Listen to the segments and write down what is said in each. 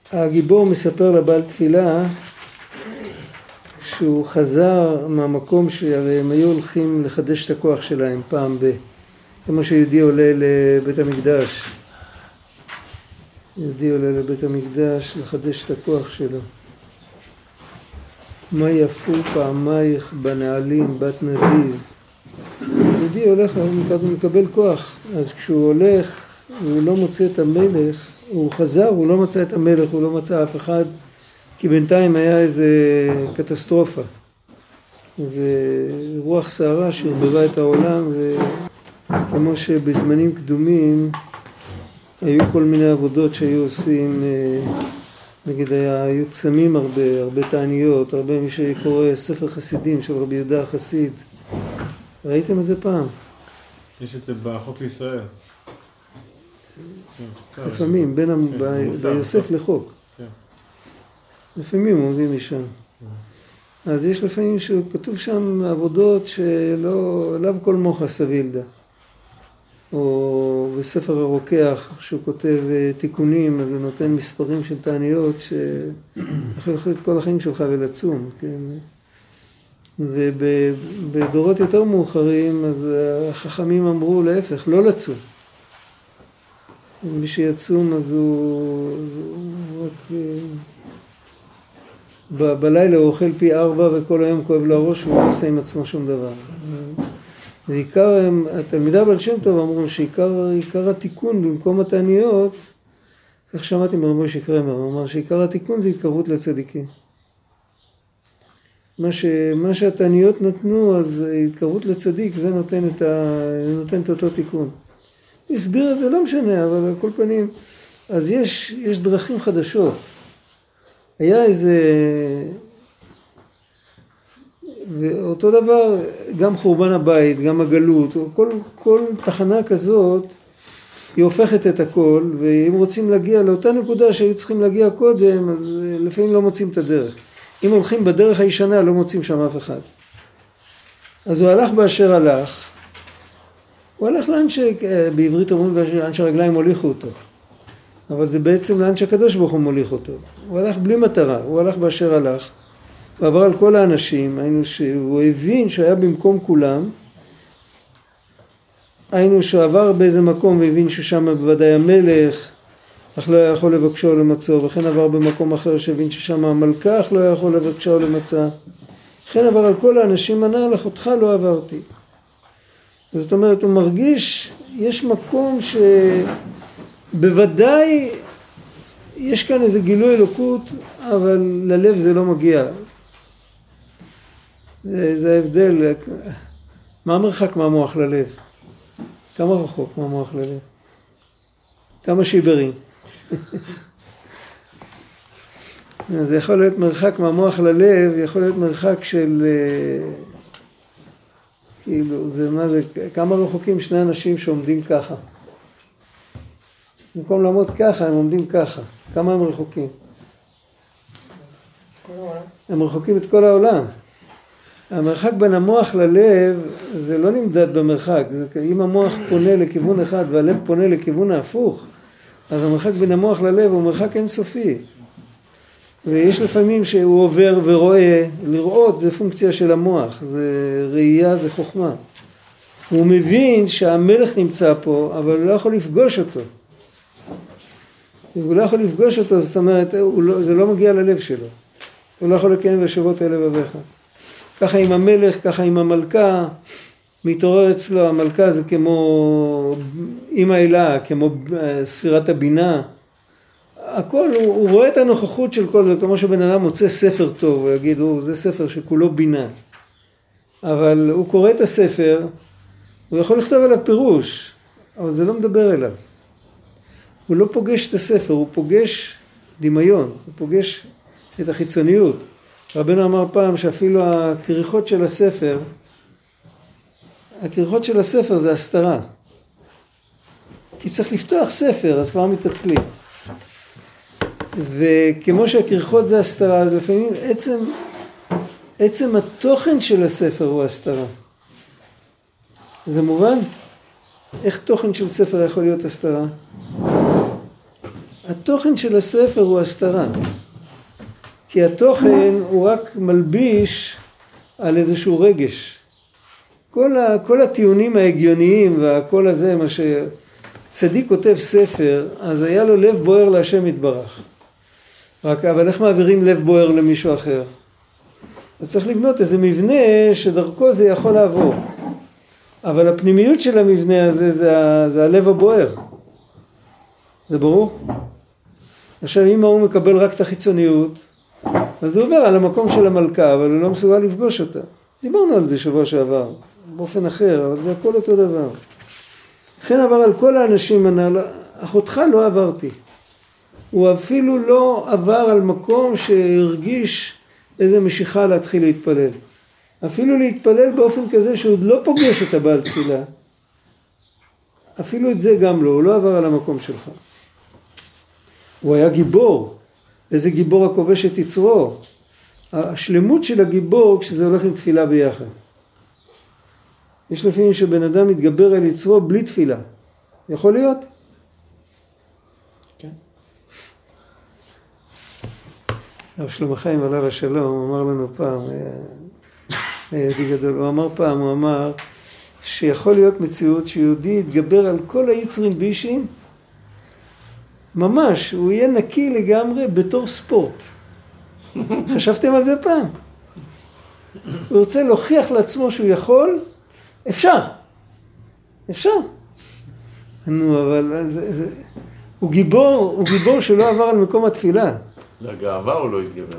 הגיבור מספר לבעל תפילה שהוא חזר מהמקום שהרי הם היו הולכים לחדש את הכוח שלהם פעם כמו שיהודי עולה לבית המקדש. יהודי עולה לבית המקדש לחדש את הכוח שלו. מה יפו פעמייך בנעלים בת נדיב. יהודי הולך, הוא מקבל כוח. אז כשהוא הולך, הוא לא מוצא את המלך, הוא חזר, הוא לא מצא את המלך, הוא לא מצא אף אחד, כי בינתיים היה איזה קטסטרופה. איזה רוח סערה שהרבבה את העולם, וכמו שבזמנים קדומים, היו כל מיני עבודות שהיו עושים, נגיד היו צמים הרבה תעניות, הרבה מי שקורא ספר חסידים של רבי יהודה החסיד. ראיתם את זה פעם? יש את זה בחוק לישראל. לפעמים, בין יוסף לחוק. לפעמים עומדים משם. אז יש לפעמים שכתוב שם עבודות שלא כל מוחה סבילדה. או בספר הרוקח, שהוא כותב תיקונים, אז הוא נותן מספרים של תעניות שיכול להחליט כל החיים שלך ולצום. כן? ובדורות יותר מאוחרים, אז החכמים אמרו להפך, לא לצום. מי שיצום, אז הוא רק בלילה הוא אוכל פי 4 וכל היום כואב לו הראש, והוא לא עושה עם עצמו שום דבר. ועיקר, התלמידה בעל שם טוב אמרו שעיקר התיקון במקום התעניות, כך שמעתי מרב משה קרמר, הוא אמר שעיקר התיקון זה התקרבות לצדיקים. מה שהתעניות נתנו, אז התקרבות לצדיק, זה נותן את אותו תיקון. הסביר את זה, לא משנה, אבל על כל פנים, אז יש דרכים חדשות. היה איזה, ואותו דבר, גם חורבן הבית, גם הגלות, כל תחנה כזאת, היא הופכת את הכל, ואם רוצים להגיע לאותה נקודה שהיו צריכים להגיע קודם, אז לפעמים לא מוצאים את הדרך. אם הולכים בדרך הישנה, לא מוצאים שם אף אחד. אז הוא הלך באשר הלך, הוא הלך לאן בעברית אומרים לאן שהרגליים הוליכו אותו. אבל זה בעצם לאן שהקדוש ברוך הוא מוליך אותו. הוא הלך בלי מטרה, הוא הלך באשר הלך. הוא עבר על כל האנשים, הוא הבין שהיה במקום כולם. היינו שהוא עבר באיזה מקום והבין ששם בוודאי המלך, אך לא היה יכול לבקשו או למצוא. וכן עבר במקום אחר שהבין ששם המלכה, אך לא היה יכול לבקשו או למצוא. וכן עבר על כל האנשים, ענה לך אותך לא עברתי. זאת אומרת, הוא מרגיש, יש מקום שבוודאי יש כאן איזה גילוי אלוקות, אבל ללב זה לא מגיע. זה ההבדל. מה המרחק מהמוח ללב? כמה רחוק מהמוח ללב? כמה שיברים. זה יכול להיות מרחק מהמוח ללב, יכול להיות מרחק של... כאילו, זה מה זה, כמה רחוקים שני אנשים שעומדים ככה. במקום לעמוד ככה, הם עומדים ככה. כמה הם רחוקים? הם רחוקים את כל העולם. המרחק בין המוח ללב, זה לא נמדד במרחק. אם המוח פונה לכיוון אחד והלב פונה לכיוון ההפוך, אז המרחק בין המוח ללב הוא מרחק אינסופי. ויש לפעמים שהוא עובר ורואה, לראות זה פונקציה של המוח, זה ראייה, זה חוכמה. הוא מבין שהמלך נמצא פה, אבל הוא לא יכול לפגוש אותו. הוא לא יכול לפגוש אותו, זאת אומרת, זה לא מגיע ללב שלו. הוא לא יכול לקיים וישבות אל לבביך. ככה עם המלך, ככה עם המלכה, מתעורר אצלו, המלכה זה כמו אמא אלה, כמו ספירת הבינה. הכל, הוא רואה את הנוכחות של כל זה, כמו שבן אדם מוצא ספר טוב, הוא יגיד, זה ספר שכולו בינה. אבל הוא קורא את הספר, הוא יכול לכתוב עליו פירוש, אבל זה לא מדבר אליו. הוא לא פוגש את הספר, הוא פוגש דמיון, הוא פוגש את החיצוניות. רבנו אמר פעם שאפילו הכריכות של הספר, הכריכות של הספר זה הסתרה. כי צריך לפתוח ספר, אז כבר מתעצלים. וכמו שהכריכות זה הסתרה, אז לפעמים עצם התוכן של הספר הוא הסתרה. זה מובן? איך תוכן של ספר יכול להיות הסתרה? התוכן של הספר הוא הסתרה. כי התוכן הוא רק מלביש על איזשהו רגש. כל הטיעונים ההגיוניים והכל הזה, מה שצדיק כותב ספר, אז היה לו לב בוער להשם יתברך. אבל איך מעבירים לב בוער למישהו אחר? אז צריך לבנות איזה מבנה שדרכו זה יכול לעבור. אבל הפנימיות של המבנה הזה זה הלב הבוער. זה ברור? עכשיו אם הוא מקבל רק את החיצוניות, אז הוא עובר על המקום של המלכה, אבל הוא לא מסוגל לפגוש אותה. דיברנו על זה שבוע שעבר, באופן אחר, אבל זה הכל אותו דבר. לכן עבר על כל האנשים, אחותך לא עברתי. הוא אפילו לא עבר על מקום שהרגיש איזה משיכה להתחיל להתפלל. אפילו להתפלל באופן כזה שהוא לא פוגש את הבעל תפילה. אפילו את זה גם לא, הוא לא עבר על המקום שלך. הוא היה גיבור. איזה גיבור הכובש את יצרו. השלמות של הגיבור כשזה הולך עם תפילה ביחד. יש לפעמים שבן אדם מתגבר על יצרו בלי תפילה. יכול להיות? כן. הרב שלמה חיים עליו השלום אמר לנו פעם, יהודי גדול, הוא אמר שיכול להיות מציאות שיהודי יתגבר על כל היצרים בישים, ממש, הוא יהיה נקי לגמרי בתור ספורט. חשבתם על זה פעם? הוא רוצה להוכיח לעצמו שהוא יכול, אפשר. נו, אבל הוא גיבור שלא עבר על מקום התפילה. לגאווה הוא לא התגבר.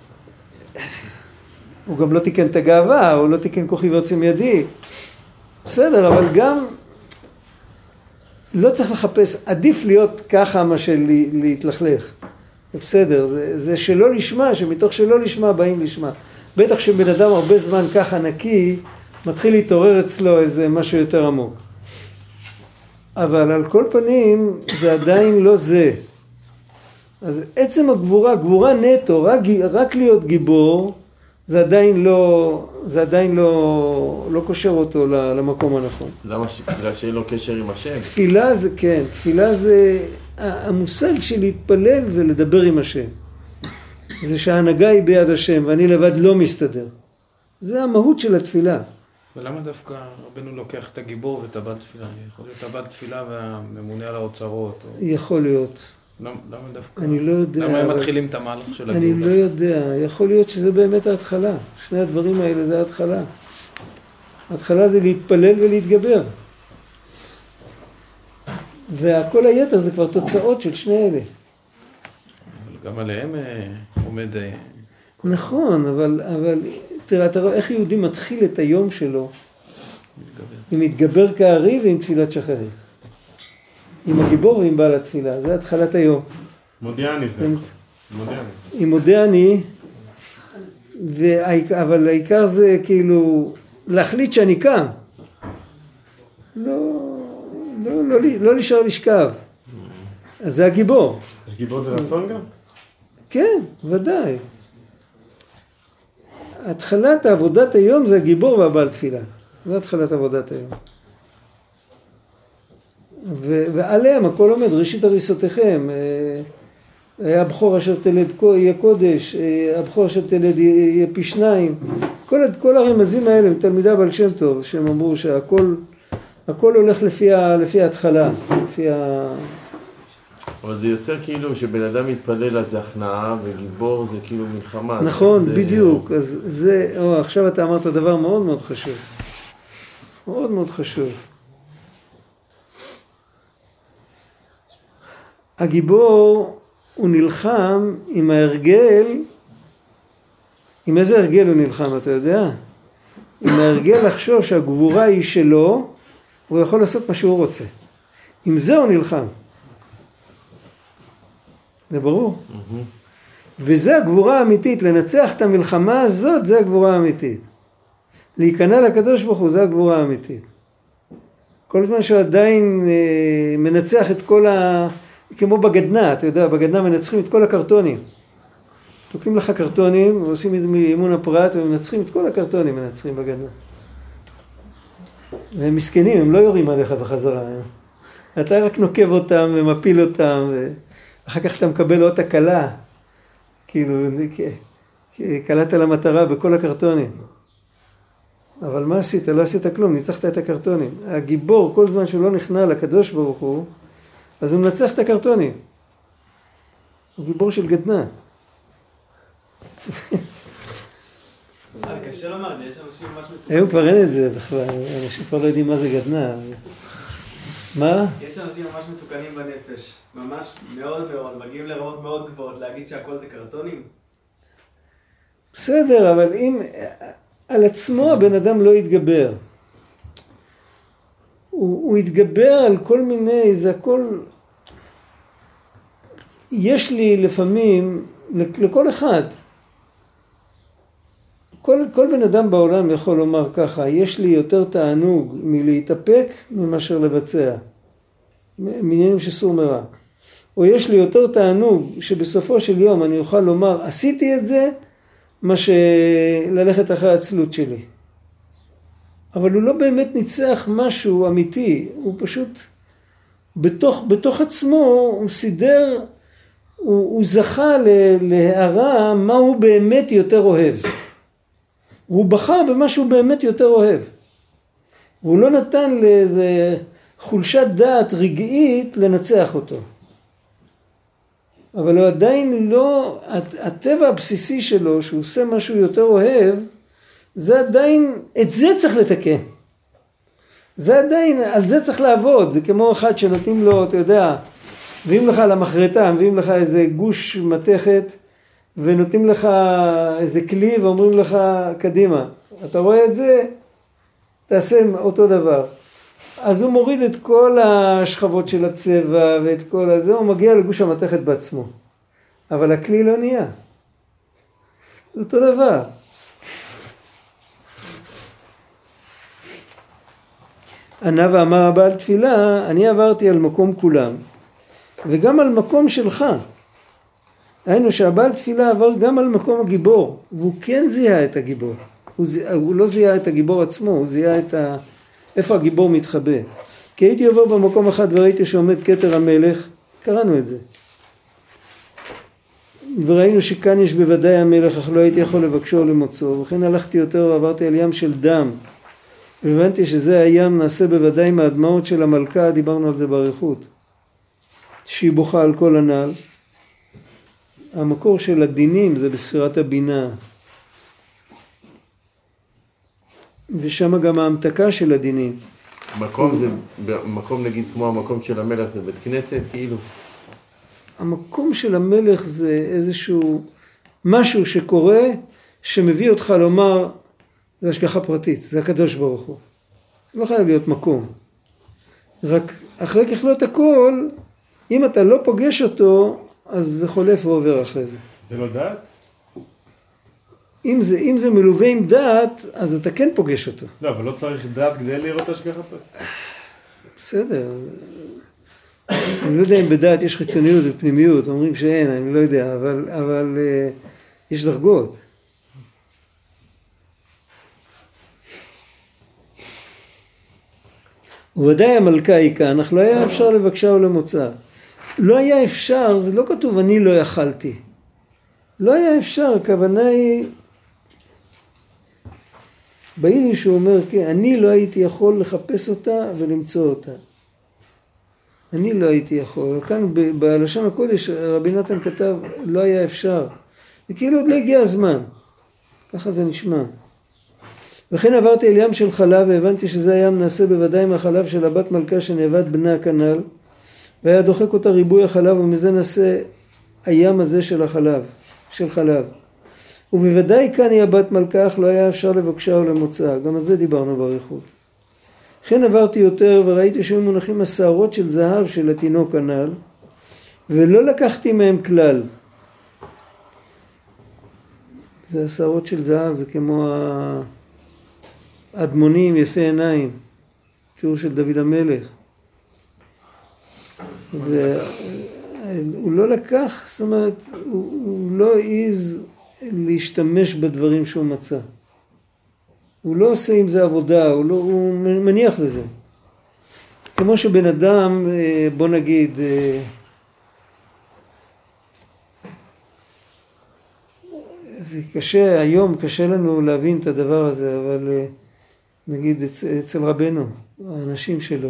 הוא גם לא תיקן את הגאווה, הוא לא תיקן כוחי ועוצם ידי. בסדר, אבל גם לא צריך לחפש, עדיף להיות ככה מה להתלכלך. בסדר, זה שלא לשמה, שמתוך שלא לשמה באים לשמה. בטח שבן אדם הרבה זמן ככה נקי, מתחיל להתעורר אצלו איזה משהו יותר עמוק. אבל על כל פנים זה עדיין לא זה. אז עצם הגבורה, גבורה נטו, רק להיות גיבור, זה עדיין לא קושר אותו למקום הנכון. למה תפילה שאין לו קשר עם השם? תפילה זה כן, תפילה זה, המושג של להתפלל זה לדבר עם השם. זה שההנהגה היא ביד השם ואני לבד לא מסתדר. זה המהות של התפילה. ולמה דווקא רבנו לוקח את הגיבור ואת הבעל תפילה? יכול להיות הבעל תפילה והממונה על האוצרות? יכול להיות. למה דווקא? אני לא יודע. למה הם מתחילים את המהלך של הגאולה? אני לא יודע. יכול להיות שזה באמת ההתחלה. שני הדברים האלה זה ההתחלה. ההתחלה זה להתפלל ולהתגבר. והכל היתר זה כבר תוצאות של שני אלה. גם עליהם עומד... נכון, אבל תראה, אתה רואה איך יהודי מתחיל את היום שלו. עם מתגבר כארי ועם תפילת שחרית. עם הגיבור ועם בעל התפילה, זה התחלת היום. מודיעני זה. מודיעני. עם מודיעני, אבל העיקר זה כאילו להחליט שאני קם. לא נשאר לשכב. אז זה הגיבור. גיבור זה רצון גם? כן, ודאי. התחלת עבודת היום זה הגיבור והבעל תפילה. זה התחלת עבודת היום. ועליהם הכל עומד, ראשית הריסותיכם, הבכור אשר תלד יהיה קודש, הבכור אשר תלד יהיה פי שניים. כל הרמזים האלה הם תלמידה בעל שם טוב, שהם אמרו שהכל הולך לפי ההתחלה, לפי אבל זה יוצר כאילו שבן אדם מתפלל על זה הכנעה, וגיבור זה כאילו מלחמה. נכון, בדיוק. אז זה, עכשיו אתה אמרת דבר מאוד מאוד חשוב. מאוד מאוד חשוב. הגיבור הוא נלחם עם ההרגל, עם איזה הרגל הוא נלחם, אתה יודע? עם ההרגל לחשוב שהגבורה היא שלו, הוא יכול לעשות מה שהוא רוצה. עם זה הוא נלחם. זה ברור? וזה הגבורה האמיתית, לנצח את המלחמה הזאת, זה הגבורה האמיתית. להיכנע לקדוש ברוך הוא, זה הגבורה האמיתית. כל זמן שעדיין מנצח את כל כמו בגדנה, אתה יודע, בגדנה מנצחים את כל הקרטונים. תוקעים לך קרטונים, ועושים אימון הפרט, ומנצחים את כל הקרטונים, מנצחים בגדנה. והם מסכנים, הם לא יורים עליך בחזרה. אתה רק נוקב אותם ומפיל אותם, אחר כך אתה מקבל עוד הקלה, כאילו, קלעת למטרה בכל הקרטונים. אבל מה עשית? לא עשית כלום, ניצחת את הקרטונים. הגיבור, כל זמן שהוא לא נכנע לקדוש ברוך הוא, אז הוא מנצח את הקרטונים. הוא גיבור של גדנ"ע. קשה לומר, יש אנשים ממש מתוקנים. היום כבר אין את זה בכלל, אנשים כבר לא יודעים מה זה גדנ"ע. מה? יש אנשים ממש מתוקנים בנפש, ממש מאוד מאוד, מגיעים לרמות מאוד גבוהות, להגיד שהכל זה קרטונים? בסדר, אבל אם על עצמו הבן אדם לא יתגבר. הוא יתגבר על כל מיני, זה הכל... יש לי לפעמים, לכל אחד, כל בן אדם בעולם יכול לומר ככה, יש לי יותר תענוג מלהתאפק ממאשר לבצע, מעניינים שסור מרע. או יש לי יותר תענוג שבסופו של יום אני אוכל לומר, עשיתי את זה, מה שללכת אחרי העצלות שלי. אבל הוא לא באמת ניצח משהו אמיתי, הוא פשוט בתוך עצמו הוא סידר, הוא זכה להערה מה הוא באמת יותר אוהב. הוא בחר במה שהוא באמת יותר אוהב. והוא לא נתן לאיזה חולשת דעת רגעית לנצח אותו. אבל הוא עדיין לא, הטבע הבסיסי שלו, שהוא עושה משהו יותר אוהב, זה עדיין, את זה צריך לתקן. זה עדיין, על זה צריך לעבוד. זה כמו אחד שנותנים לו, אתה יודע, מביאים לך למחרטה, מביאים לך איזה גוש מתכת, ונותנים לך איזה כלי ואומרים לך קדימה. אתה רואה את זה? תעשה אותו דבר. אז הוא מוריד את כל השכבות של הצבע ואת כל הזה, הוא מגיע לגוש המתכת בעצמו. אבל הכלי לא נהיה. זה אותו דבר. ענה ואמר הבעל תפילה, אני עברתי על מקום כולם, וגם על מקום שלך. היינו שהבעל תפילה עבר גם על מקום הגיבור, והוא כן זיהה את הגיבור. הוא לא זיהה את הגיבור עצמו, הוא זיהה את איפה הגיבור מתחבא. כי הייתי עובר במקום אחד וראיתי שעומד כתר המלך, קראנו את זה. וראינו שכאן יש בוודאי המלך, אך לא הייתי יכול לבקשו או למוצאו. וכן הלכתי יותר ועברתי על ים של דם. והבנתי שזה הים נעשה בוודאי מהדמעות של המלכה, דיברנו על זה באריכות. שהיא בוכה על כל הנעל. המקור של הדינים זה בספירת הבינה. ושם גם ההמתקה של הדינים. מקום נגיד כמו המקום של המלך זה בית כנסת כאילו? המקום של המלך זה איזשהו משהו שקורה שמביא אותך לומר זה השגחה פרטית, זה הקדוש ברוך הוא. לא חייב להיות מקום. רק אחרי ככלות הכל, אם אתה לא פוגש אותו, אז זה חולף ועובר אחרי זה. זה לא דעת? אם זה מלווה עם דעת, אז אתה כן פוגש אותו. לא, אבל לא צריך דעת כדי לראות השגחה פרטית. בסדר. אני לא יודע אם בדעת יש חיצוניות ופנימיות, אומרים שאין, אני לא יודע, אבל יש דרגות. וודאי המלכה היא כאן, אך לא היה אפשר לבקשה או למוצא. לא היה אפשר, זה לא כתוב אני לא יכלתי. לא היה אפשר, הכוונה היא, ביידיש הוא אומר, כן, אני לא הייתי יכול לחפש אותה ולמצוא אותה. אני לא הייתי יכול. כאן בלשון הקודש רבי נתן כתב, לא היה אפשר. זה כאילו עוד לא הגיע הזמן. ככה זה נשמע. וכן עברתי אל ים של חלב והבנתי שזה הים נעשה בוודאי מהחלב של הבת מלכה שנאבד בנה הכנל. והיה דוחק אותה ריבוי החלב ומזה נעשה הים הזה של החלב, של חלב. ובוודאי כאן היא הבת מלכה, אך לא היה אפשר לבקשה או למוצאה. גם על זה דיברנו באריכות. כן עברתי יותר וראיתי שהיו מונחים השערות של זהב של התינוק הנ"ל, ולא לקחתי מהם כלל. זה השערות של זהב, זה כמו האדמונים יפי עיניים, תיאור של דוד המלך. והוא לא לקח, זאת אומרת, הוא לא העיז להשתמש בדברים שהוא מצא. הוא לא עושה עם זה עבודה, הוא מניח לזה. כמו שבן אדם, בוא נגיד, זה קשה, היום קשה לנו להבין את הדבר הזה, אבל נגיד אצל רבנו, האנשים שלו,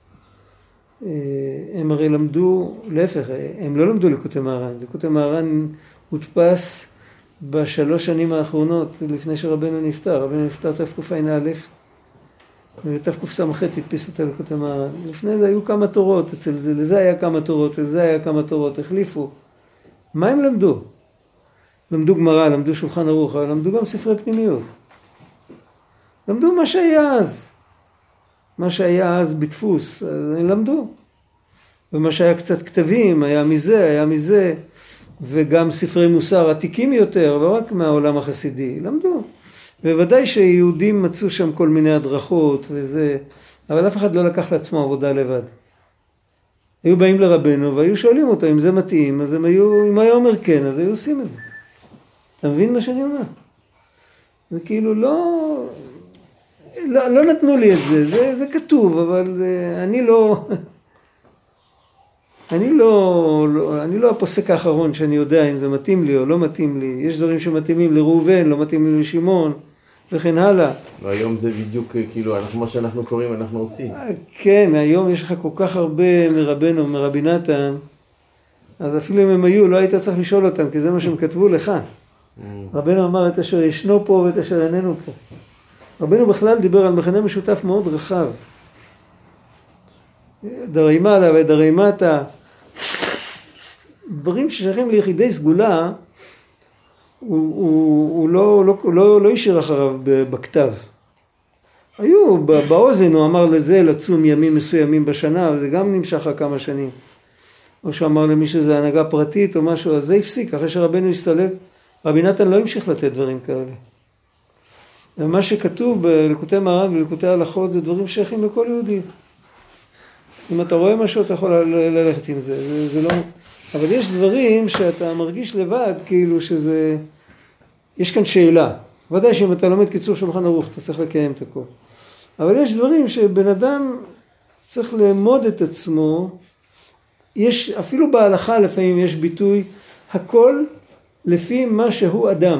הם הרי למדו, להפך, הם לא למדו לקוטי מהר"ן. לקוטי מהר"ן הודפס בשלוש שנים האחרונות לפני שרבנו נפטר. רבנו נפטר תקע"א, ותקס"ח הדפיס אותה לקוטי מהר"ן. לפני זה היו כמה תורות, לזה היה כמה תורות, לזה היה כמה תורות, החליפו. מה הם למדו? למדו גמרא, למדו שולחן ערוך, אבל למדו גם ספרי פנימיות. למדו מה שהיה אז. מה שהיה אז בדפוס, הם למדו. ומה שהיה קצת כתבים, היה מזה, וגם ספרי מוסר עתיקים יותר, לא רק מהעולם החסידי, למדו. ובוודאי שיהודים מצאו שם כל מיני הדרכות וזה, אבל אף אחד לא לקח לעצמו עבודה לבד. היו באים לרבנו והיו שואלים אותו אם זה מתאים, אז הם היו, אם היה אומר כן, אז היו עושים את זה. אתה מבין מה שאני אומר? זה כאילו לא נתנו לי את זה, זה כתוב, אבל אני לא הפוסק האחרון שאני יודע אם זה מתאים לי או לא מתאים לי. יש דברים שמתאימים לראובן, לא מתאים לי לשמעון, וכן הלאה. והיום זה בדיוק כאילו, מה שאנחנו קוראים, אנחנו עושים. כן, היום יש לך כל כך הרבה מרבנו, מרבי נתן, אז אפילו אם הם היו, לא היית צריך לשאול אותם, כי זה מה שהם כתבו לך. רבנו אמר את אשר ישנו פה ואת אשר איננו פה. רבנו בכלל דיבר על מכנה משותף מאוד רחב. דרי מעלה ודרי מטה, דברים ששייכים ליחידי סגולה, הוא לא השאיר אחריו בכתב. היו, באוזן הוא אמר לזה לצום ימים מסוימים בשנה, וזה גם נמשך כמה שנים. או שאמר למי שזה הנהגה פרטית או משהו, אז זה הפסיק, אחרי שרבנו הסתלק, רבי נתן לא המשיך לתת דברים כאלה. ומה שכתוב בליקוטי מהר"ן וליקוטי הלכות זה דברים שייכים לכל יהודי. אם אתה רואה משהו אתה יכול ללכת עם זה, זה לא... אבל יש דברים שאתה מרגיש לבד כאילו שזה... יש כאן שאלה. ודאי שאם אתה לומד קיצור שולחן ערוך אתה צריך לקיים את הכל. אבל יש דברים שבן אדם צריך לאמוד את עצמו. יש, אפילו בהלכה לפעמים יש ביטוי, הכל לפי מה שהוא אדם.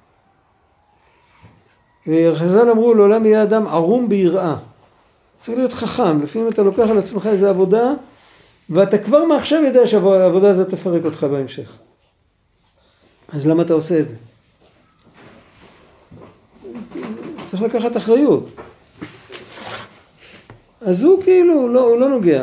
וחז"ל אמרו, לעולם יהיה אדם ערום ביראה. צריך להיות חכם, לפעמים אתה לוקח על עצמך איזו עבודה, ואתה כבר מעכשיו יודע שהעבודה הזאת תפרק אותך בהמשך. אז למה אתה עושה את זה? צריך לקחת אחריות. אז הוא כאילו, הוא לא נוגע.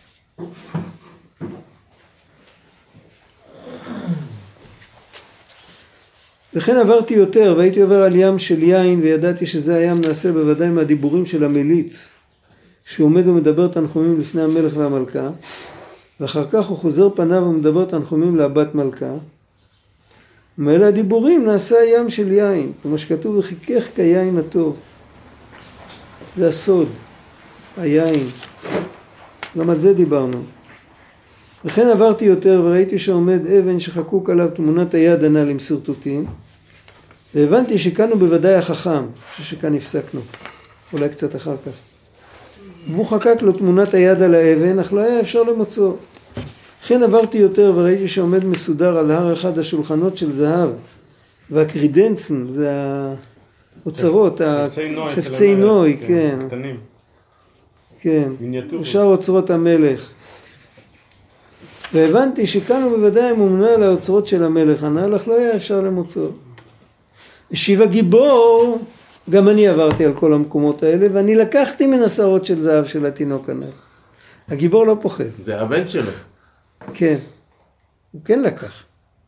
וכן עברתי יותר, והייתי עובר על ים של יין, וידעתי שזה הים נעשה בוודאי מהדיבורים של המליץ, שעומד ומדבר תנחומים לפני המלך והמלכה, ואחר כך הוא חוזר פניו ומדבר תנחומים לבת מלכה, ומאלה הדיבורים נעשה הים של יין, כמו שכתוב, וחיכך כיין הטוב. זה הסוד, היין. גם על זה דיברנו. וכן עברתי יותר וראיתי שעומד אבן שחקוק עליו תמונת היד הנ"ל עם שרטוטים, והבנתי שכאן הוא בוודאי החכם, שכאן הפסקנו, אולי קצת אחר כך. והוא חקק לו תמונת היד על האבן, אך לא היה אפשר למצוא. כן עברתי יותר וראיתי שעומד מסודר על הר אחד השולחנות של זהב, והקרידנסן, זה האוצרות, חפצי נוי, כן. קטנים. כן, מיניאטורות. שאר אוצרות המלך. והבנתי שכאן הוא בוודאי מומנה על האוצרות של המלך הנ"ל, אך לא היה אפשר למצוא. השיב הגיבור, גם אני עברתי על כל המקומות האלה, ואני לקחתי מן השערות של זהב של התינוק הנ"ל. הגיבור לא פוחד. זה הבן שלו. כן, הוא כן לקח.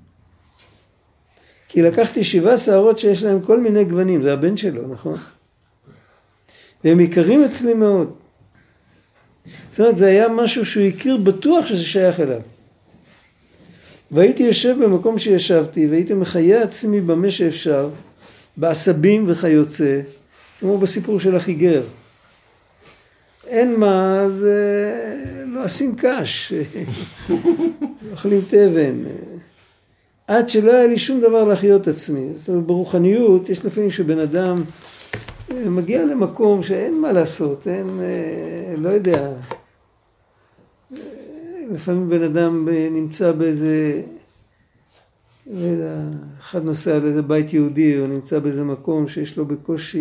כי לקחתי 7 שערות שיש להם כל מיני גוונים, זה הבן שלו, נכון? והם יקרים אצלי מאוד. זאת אומרת, זה היה משהו שהוא הכיר בטוח שזה שייך אליו. והייתי יושב במקום שישבתי, והייתי מחיה עצמי במה שאפשר, בעשבים וכיוצא, כמו בסיפור של החיגר. אין מה, אז לא עושים קש, אוכלים תבן, עד שלא היה לי שום דבר להחיות עצמי. זאת אומרת, ברוחניות יש לפעמים שבן אדם מגיע למקום שאין מה לעשות, אין, לא יודע, לפעמים בן אדם נמצא באיזה אחד נוסע לאיזה בית יהודי, הוא נמצא באיזה מקום שיש לו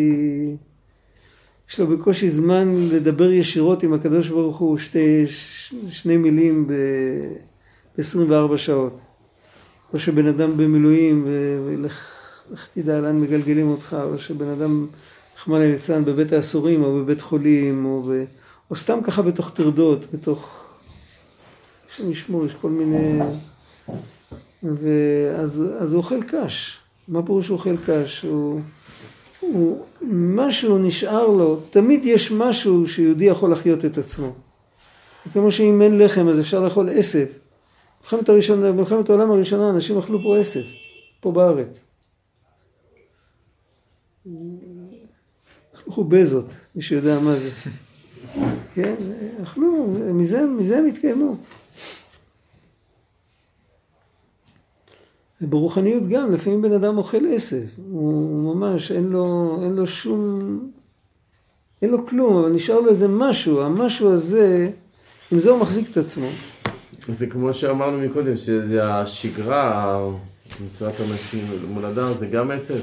בקושי זמן לדבר ישירות עם הקדוש ברוך הוא, שני מילים ב-24 שעות. או שבן אדם במילואים ולך תדע לאן מגלגלים אותך, או שבן אדם רחמנא ליצלן בבית האסורים או בבית חולים, או סתם ככה בתוך טרדות, יש כל מיני... אז הוא אוכל קש. מה פירוש הוא אוכל קש? משהו נשאר לו, תמיד יש משהו שיהודי יכול לחיות את עצמו. כמו שאם אין לחם אז אפשר לאכול עשב. במלחמת העולם הראשונה אנשים אכלו פה עשב, פה בארץ. אכלו חובזות, מי שיודע מה זה. כן, אכלו, מזה הם התקיימו. ברוחניות גם, לפעמים בן אדם אוכל עשב, הוא ממש אין לו כלום, אבל נשאר לו איזה משהו, המשהו הזה, עם זה הוא מחזיק את עצמו. זה כמו שאמרנו מקודם, שזה השגרה, מצוות אנשים מול אדם, זה גם עשב.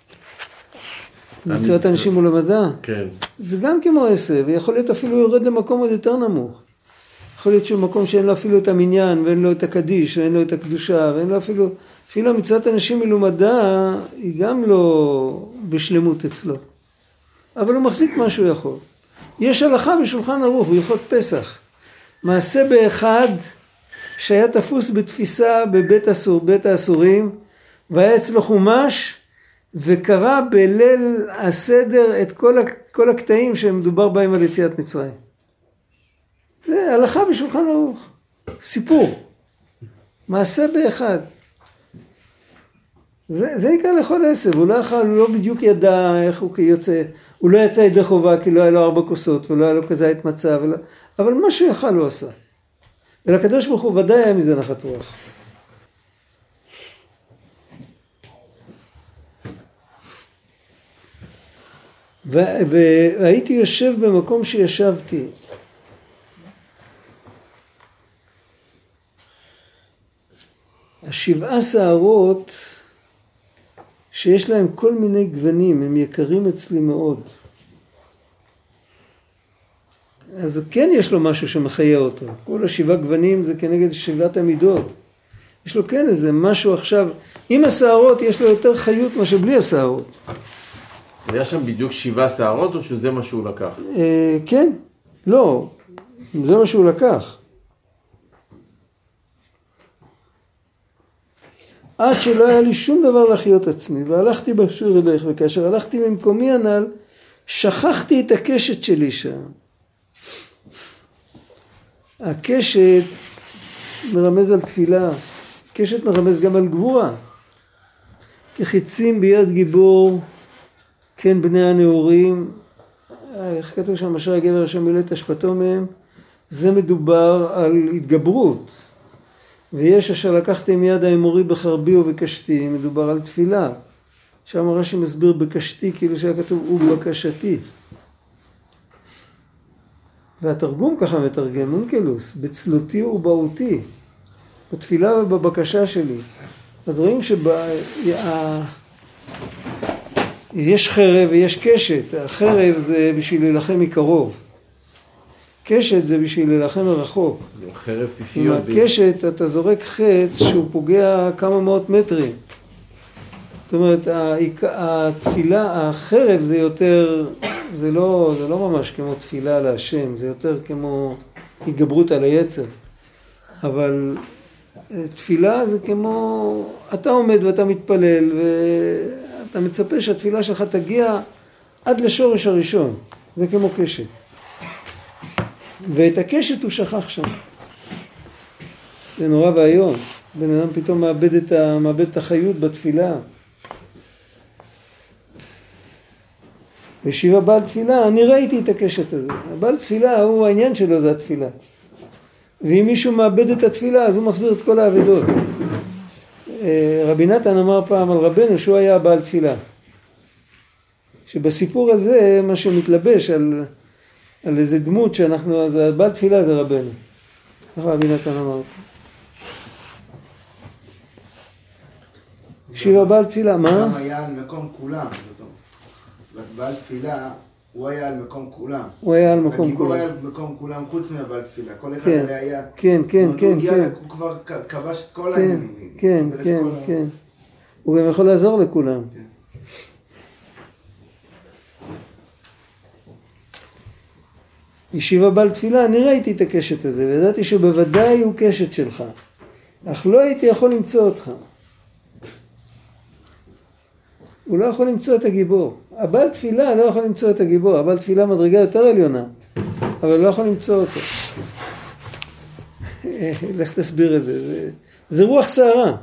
מצוות אנשים מול המדע? כן. זה גם כמו עשב, ויכול להיות אפילו יורד למקום עוד יותר נמוך. יכול להיות שהוא מקום שאין לו אפילו את המניין, ואין לו את הקדיש, ואין לו את הקדושה, ואין לו אפילו מצוות אנשים מלומדה, היא גם לא בשלמות אצלו. אבל הוא מחזיק מה שהוא יכול. יש הלכה בשולחן ערוך, בהלכות פסח. מעשה באחד שהיה תפוס בתפיסה בבית האסורים, והיה אצלו חומש, וקרא בליל הסדר את כל הקטעים שמדובר בהם על יציאת מצרים. זה הלכה בשולחן ערוך. סיפור. מעשה באחד. זה נקרא לאכול עשב. הוא לא בדיוק ידע איך הוא יוצא. הוא לא יצא ידי חובה כי לא היה לו 4 כוסות ולא היה לו כזית מצה. אבל מה שהוא יכל הוא עשה. ולקדוש ברוך הוא ודאי היה מזה נחת רוח. והייתי יושב במקום שישבתי. ה7 שערות שיש להם כל מיני גוונים, הם יקרים אצלי מאוד. אז כן יש לו משהו שמחיה אותו. כל 7 גוונים זה כנגד 7 המידות. יש לו כן איזה משהו עכשיו, עם השערות יש לו יותר חיות מאשר בלי השערות. היה שם בדיוק 7 שערות או שזה מה שהוא לקח? כן, לא, זה מה שהוא לקח. עד שלא היה לי שום דבר לחיות עצמי, והלכתי בשור אלייך, וכאשר הלכתי ממקומי הנ"ל, שכחתי את הקשת שלי שם. הקשת מרמז על תפילה, קשת מרמז גם על גבורה. כחיצים ביד גיבור, כן בני הנאורים, איך כתוב שם, אשר הגבר אשר מילא את השפטו מהם, זה מדובר על התגברות. ויש אשר לקחתם מיד האמורי בחרבי ובקשתי, מדובר על תפילה. שם רש"י מסביר בקשתי, כאילו שהיה כתוב ובקשתי. והתרגום ככה מתרגם, אונקלוס, בצלותי ובאותי, בתפילה ובבקשה שלי. אז רואים יש חרב ויש קשת. החרב זה בשביל להילחם מקרוב. קשת זה בשביל להילחם מרחוק. חרב פיפיות. עם הקשת אתה זורק חץ שהוא פוגע כמה מאות מטרים. זאת אומרת, התפילה, החרב זה יותר, זה לא ממש כמו תפילה להשם, זה יותר כמו התגברות על היצר. אבל תפילה זה כמו, אתה עומד ואתה מתפלל ואתה מצפה שהתפילה שלך תגיע עד לשורש הראשון. זה כמו קשת. ואת הקשת הוא שכח שם. זה נורא והיום. בן אדם פתאום מאבד את החיות בתפילה. ושיבה בעל תפילה, אני ראיתי את הקשת הזה. הבעל תפילה, העניין שלו זה התפילה. ואם מישהו מאבד את התפילה, אז הוא מחזיר את כל האבדות. רבי נתן אמר פעם על רבנו שהוא היה בעל תפילה. שבסיפור הזה, מה שמתלבש על איזה דמות שאנחנו, אז בעל תפילה זה רבנו. רבי נתן אמר. שיבה בעל תפילה, מה? גם היה על מקום כולם, זאת אומרת, בעל תפילה, הוא היה על מקום כולם. הוא היה על מקום כולם. הגיבור היה על מקום כולם חוץ מהבעל תפילה, כל אחד כן, היה... כן, כן, כן, כן. הוא כבר כבש את כל כן, העניינים. כן, כן, כן. הוא גם יכול לעזור לכולם. ישיבה בעל תפילה, אני ראיתי את הקשת הזה, וידעתי שבוודאי הוא קשת שלך, אך לא הייתי יכול למצוא אותך. הוא לא יכול למצוא את הגיבור. הבעל תפילה לא יכול למצוא את הגיבור, הבעל תפילה מדרגה יותר עליונה, אבל לא יכול למצוא אותו. לך תסביר את זה. זה רוח שערה.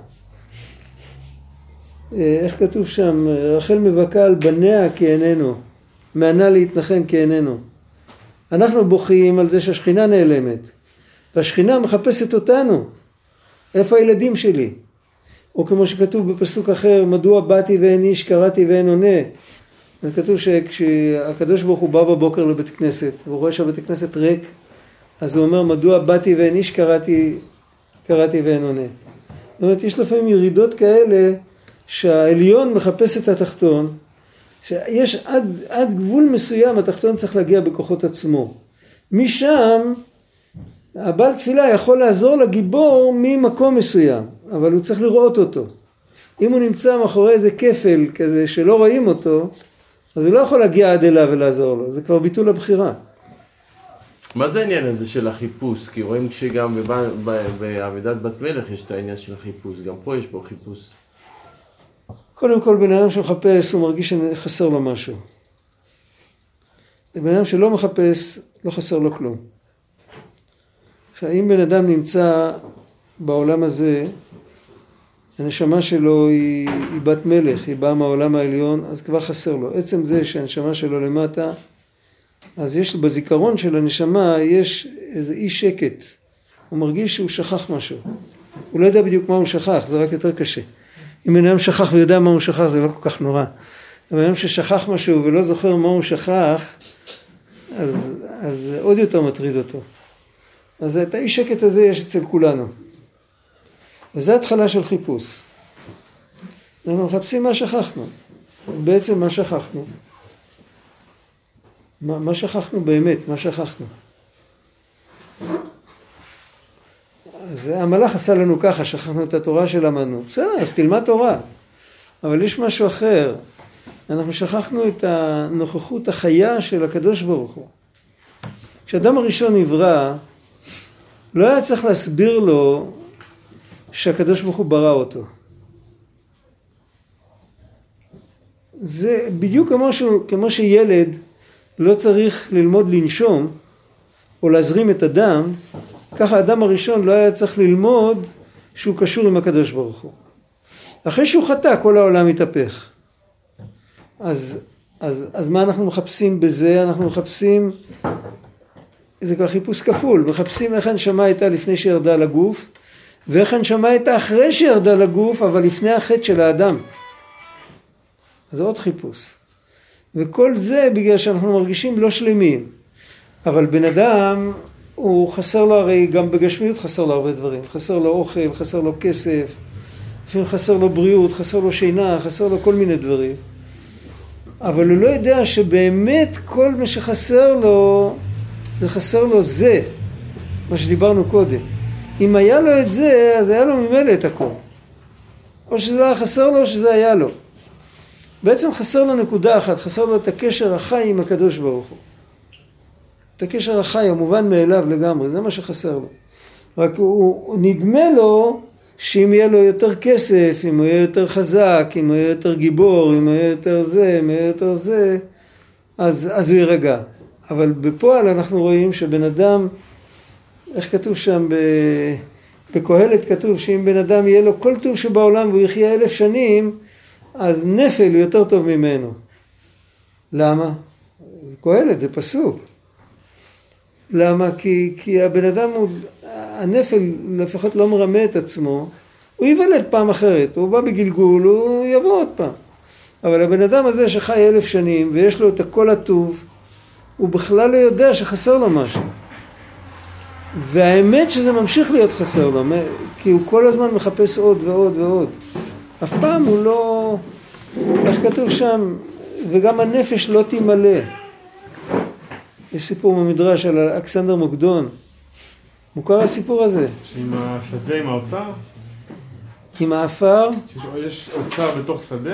איך כתוב שם? רחל מבכה על בניה כי איננו, מענה להתנחם כי איננו. אנחנו בוכים על זה שהשכינה נעלמת, והשכינה מחפשת אותנו. איפה הילדים שלי? או כמו שכתוב בפסוק אחר, מדוע באתי ואין איש, קראתי ואין עונה. כתוב שכשהקדוש ברוך הוא בא בבוקר לבית כנסת, והוא רואה שהבית כנסת ריק, אז הוא אומר, מדוע באתי ואין איש, קראתי ואין עונה. זאת אומרת, יש לפעמים ירידות כאלה, שהעליון מחפש את התחתון, שיש עד גבול מסוים, התחתון צריך להגיע בכוחות עצמו. משם, הבעל תפילה יכול לעזור לגיבור ממקום מסוים, אבל הוא צריך לראות אותו. אם הוא נמצא מאחורי איזה כפל כזה שלא רואים אותו, אז הוא לא יכול להגיע עד אליו ולעזור לו, זה כבר ביטול הבחירה. מה זה העניין הזה של החיפוש? כי רואים שגם בעבודת בת מלך יש את העניין של החיפוש, גם פה יש בו חיפוש. קודם כל, בן אדם שמחפש, הוא מרגיש שחסר לו משהו. בן אדם שלא מחפש, לא חסר לו כלום. עכשיו, אם בן אדם נמצא בעולם הזה, הנשמה שלו היא בת מלך, היא באה מהעולם העליון, אז כבר חסר לו. עצם זה שהנשמה שלו למטה, אז יש בזיכרון של הנשמה, יש איזה אי שקט. הוא מרגיש שהוא שכח משהו. הוא לא יודע בדיוק מה הוא שכח, זה רק יותר קשה. אם בן אדם שכח ויודע מה הוא שכח, זה לא כל כך נורא. בן אדם ששכח משהו ולא זוכר מה הוא שכח, אז עוד יותר מטריד אותו. אז את האי שקט הזה יש אצל כולנו. וזה התחלה של חיפוש. אנחנו מחפשים מה שכחנו. בעצם מה שכחנו. מה שכחנו באמת? מה שכחנו? אז המלאך עשה לנו ככה, שכחנו את התורה שלמדנו. בסדר, אז תלמד תורה. אבל יש משהו אחר. אנחנו שכחנו את הנוכחות החיה של הקדוש ברוך הוא. כשאדם הראשון נברא, לא היה צריך להסביר לו שהקדוש ברוך הוא ברא אותו. זה בדיוק כמו שילד לא צריך ללמוד לנשום או להזרים את הדם, ככה האדם הראשון לא היה צריך ללמוד שהוא קשור עם הקדוש ברוך הוא. אחרי שהוא חטא, כל העולם מתהפך. אז מה אנחנו מחפשים בזה? אנחנו מחפשים, זה כבר חיפוש כפול, מחפשים איך הנשמה הייתה לפני שירדה לגוף, ואיך הנשמה הייתה אחרי שירדה לגוף, אבל לפני החטא של האדם. אז זה עוד חיפוש. וכל זה בגלל שאנחנו מרגישים לא שלמים. אבל בן אדם, הוא חסר לו, הרי גם בגשמיות חסר לו הרבה דברים. חסר לו אוכל, חסר לו כסף, לפעמים חסר לו בריאות, חסר לו שינה, חסר לו כל מיני דברים. אבל הוא לא יודע שבאמת כל מה שחסר לו, זה חסר לו זה, מה שדיברנו קודם. אם היה לו את זה, אז היה לו ממילא את הכל. או שזה לא היה חסר לו, או שזה היה לו. בעצם חסר לו נקודה אחת, חסר לו את הקשר החי עם הקדוש ברוך הוא. את הקשר החי, המובן מאליו לגמרי, זה מה שחסר לו. רק הוא נדמה לו שאם יהיה לו יותר כסף, אם הוא יהיה יותר חזק, אם הוא יהיה יותר גיבור, אם הוא יהיה יותר זה, אם הוא יהיה יותר זה, אז הוא יירגע. אבל בפועל אנחנו רואים שבן אדם, איך כתוב שם בקהלת כתוב שאם בן אדם יהיה לו כל טוב שבעולם והוא יחיה 1000 שנים, אז נפל הוא יותר טוב ממנו. למה? קהלת, זה פסוק. למה? כי הבן אדם, הנפל לפחות לא מרמה את עצמו, הוא יוולד פעם אחרת, הוא בא בגלגול, הוא יבוא עוד פעם. אבל הבן אדם הזה שחי 1000 שנים ויש לו את הכל הטוב, הוא בכלל לא יודע שחסר לו משהו. והאמת שזה ממשיך להיות חסר לו, כי הוא כל הזמן מחפש עוד ועוד ועוד. אף פעם הוא לא, איך כתוב שם, וגם הנפש לא תמלא. יש סיפור במדרש על אלכסנדר מוקדון. מוכר הסיפור הזה? שעם השדה, עם האוצר? עם האפר? יש אוצר בתוך שדה?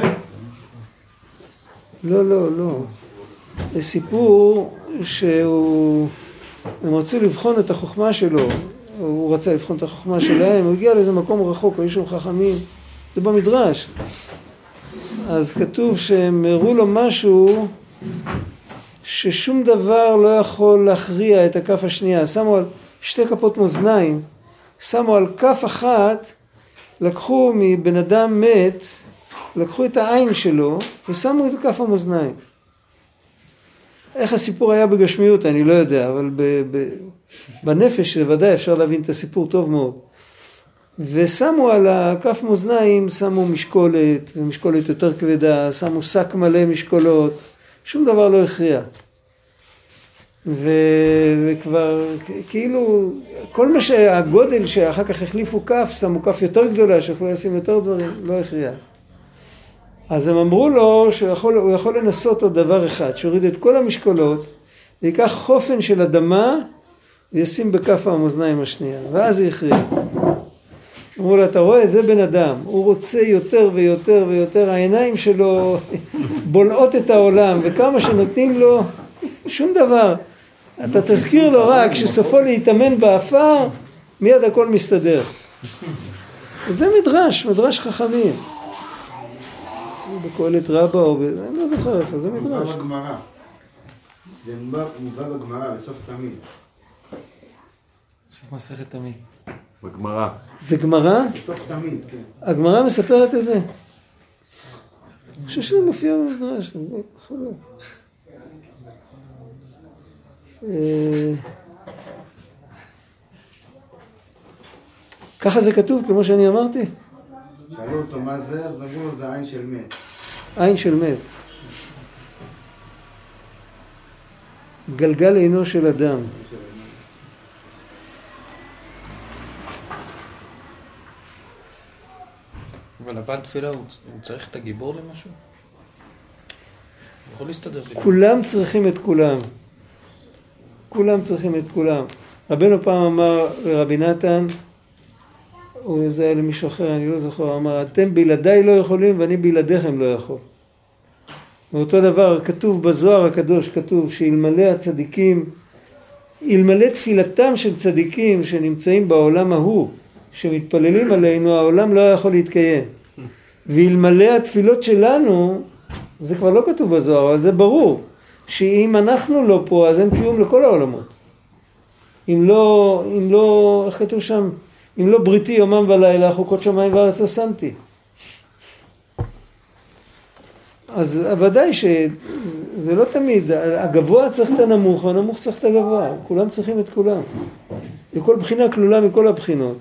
לא. זה סיפור שהוא... הם רצו לבחון את החוכמה שלו. הוא רצה לבחון את החוכמה שלהם. הוא הגיע לאיזה מקום רחוק, היו שם חכמים. זה במדרש. אז כתוב שהם הראו לו משהו ששום דבר לא יכול להכריע את הכף השנייה. שמו על 2 כפות מאזניים, שמו על כף אחת, לקחו מבן אדם מת, לקחו את העין שלו ושמו את כף המאזניים. איך הסיפור היה בגשמיות אני לא יודע, אבל בנפש ודאי אפשר להבין את הסיפור טוב מאוד. ושמו על הכף מאזניים, שמו משקולת, ומשקולת יותר כבדה, שמו שק מלא משקולות, שום דבר לא הכריע. וכבר כאילו כל מה שהגודל שאחר כך החליפו כף, שמו כף יותר גדולה שיכולו לשים יותר דברים, לא הכריע. אז הם אמרו לו שהוא יכול לנסות עוד דבר אחד, שהוריד את כל המשקולות, ויקח חופן של אדמה וישים בכף המאזניים השנייה, ואז הוא הכריע. אמרו לו, אתה רואה, זה בן אדם, הוא רוצה יותר ויותר ויותר, העיניים שלו בולעות את העולם, וכמה שנותנים לו, שום דבר. אתה תזכיר לו רק שסופו להתאמן באפר, מיד הכל מסתדר. זה מדרש חכמים. בקהלת רבה או אני לא זוכר איפה, זה מדרש. זה מובא בגמרא, בסוף תמיד. בסוף מסכת תמיד. בגמרא. זה גמרא? בסוף תמיד, כן. הגמרא מספרת את זה? אני חושב שזה מופיע במדרש, אני לא יכול להיות. ככה זה כתוב, כמו שאני אמרתי? שאלו אותו מה זה, אז אמרו לו זה עין של מת. עין של מת. גלגל עינו של אדם. אבל הבעל תפילה הוא צריך את הגיבור למשהו? הוא יכול להסתדר לי. כולם צריכים את כולם. כולם צריכים את כולם. רבנו פעם אמר לרבי נתן, זה היה למישהו אחר, אני לא זוכר, אמר, אתם בלעדיי לא יכולים ואני בלעדיכם לא יכול. ואותו דבר כתוב בזוהר הקדוש, כתוב שאלמלא הצדיקים, אלמלא תפילתם של צדיקים שנמצאים בעולם ההוא, שמתפללים עלינו, העולם לא יכול להתקיים. ואלמלא התפילות שלנו, זה כבר לא כתוב בזוהר, אבל זה ברור, שאם אנחנו לא פה, אז אין קיום לכל העולמות. אם לא, איך כתוב שם? אם לא בריתי יומם ולילה, חוקות שמיים וארץ לא שמתי. אז ודאי שזה לא תמיד, הגבוה צריך את הנמוך, והנמוך צריך את הגבוה. כולם צריכים את כולם. לכל בחינה כלולה מכל הבחינות.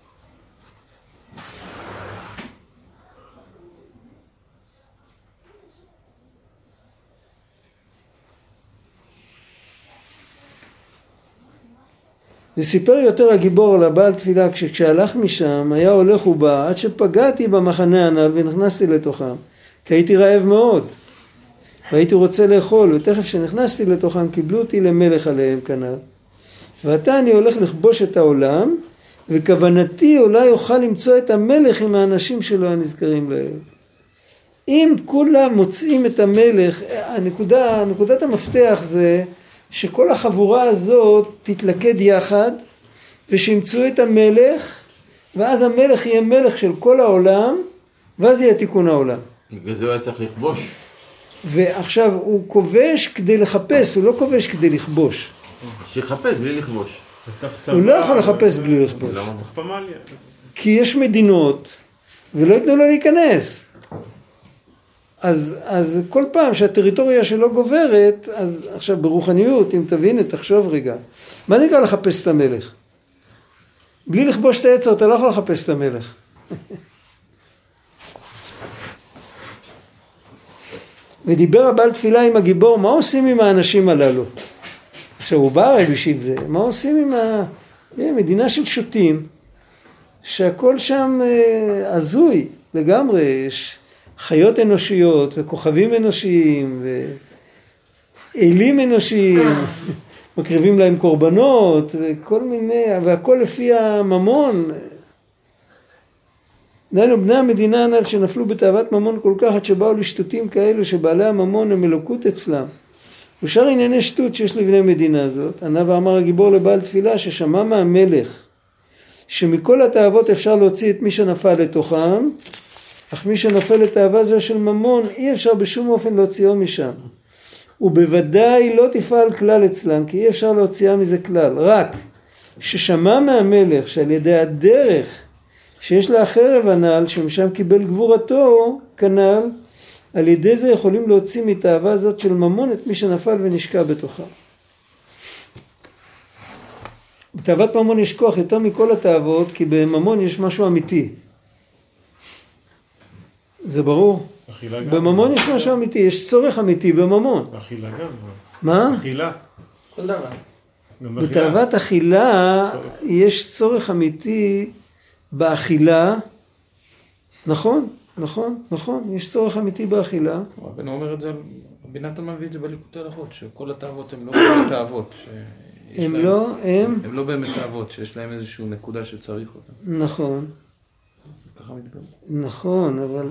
וסיפר יותר הגיבור לבעל תפילה, כשהלך משם, היה הולך ובא, עד שפגעתי במחנה הנ"ל ונכנסתי לתוכם, כי הייתי רעב מאוד, והייתי רוצה לאכול, ותכף שנכנסתי לתוכם, קיבלו אותי למלך עליהם כנ"ל. ועתה אני הולך לכבוש את העולם, וכוונתי אולי אוכל למצוא את המלך עם האנשים שלו הנזכרים להם. אם כולם מוצאים את המלך, נקודת המפתח זה, שכל החבורה הזאת תתלכד יחד, ושימצאו את המלך, ואז המלך יהיה מלך של כל העולם, ואז יהיה תיקון העולם. בגלל זה הוא היה צריך לכבוש. ועכשיו הוא כובש כדי לחפש, הוא לא כובש כדי לכבוש. שיחפש בלי לכבוש. הוא לא יכול לחפש בלי לכבוש. למה צריך פמליה? כי יש מדינות, ולא יתנו לו להיכנס. אז כל פעם שהטריטוריה שלו גוברת, אז עכשיו ברוחניות, אם תבין, תחשוב רגע. מה נקרא לחפש את המלך? בלי לכבוש את היצר, אתה לא יכול לחפש את המלך. ודיבר הבעל תפילה עם הגיבור, מה עושים עם האנשים הללו? עכשיו הוא בא הרי בשביל זה, מה עושים עם מדינה של שוטים, שהכל שם הזוי. לגמרי, יש חיות אנושיות וכוכבים אנושיים ואלים אנושיים, מקריבים להם קורבנות וכל מיני, והכל לפי הממון. דהיינו בני המדינה הנ"ל שנפלו בתאוות ממון כל כך עד שבאו לשטותים כאלו שבעלי הממון הם אלוקות אצלם. ושאר ענייני שטות שיש לבני מדינה הזאת, ענה ואמר הגיבור לבעל תפילה ששמע מהמלך שמכל התאוות אפשר להוציא את מי שנפל לתוכם, אך מי שנופל לתאווה זו של ממון אי אפשר בשום אופן להוציאו משם. ובוודאי לא תפעל כלל אצלם, כי אי אפשר להוציאה מזה כלל. רק ששמע מהמלך שעל ידי הדרך שיש לה החרב הנ"ל שמשם קיבל גבורתו כנ"ל, על ידי זה יכולים להוציא מתאווה הזאת של ממון את מי שנפל ונשקע בתוכה. בתאוות ממון יש כוח יותר מכל התאוות, כי בממון יש משהו אמיתי. זה ברור? בממון יש משהו אמיתי, יש צורך אמיתי בממון. אכילה גם. מה? אכילה. כל דבר. בתאוות אכילה יש צורך אמיתי באכילה. נכון, נכון, נכון, יש צורך אמיתי באכילה. רבנו אומר את זה, רבי נתן מביא את זה בליקוטי הלכות, שכל התאוות הן לא באמת תאוות. הם לא, הם לא באמת תאוות, שיש להם איזושהי נקודה שצריך אותה. נכון. ככה מתגמר. נכון, אבל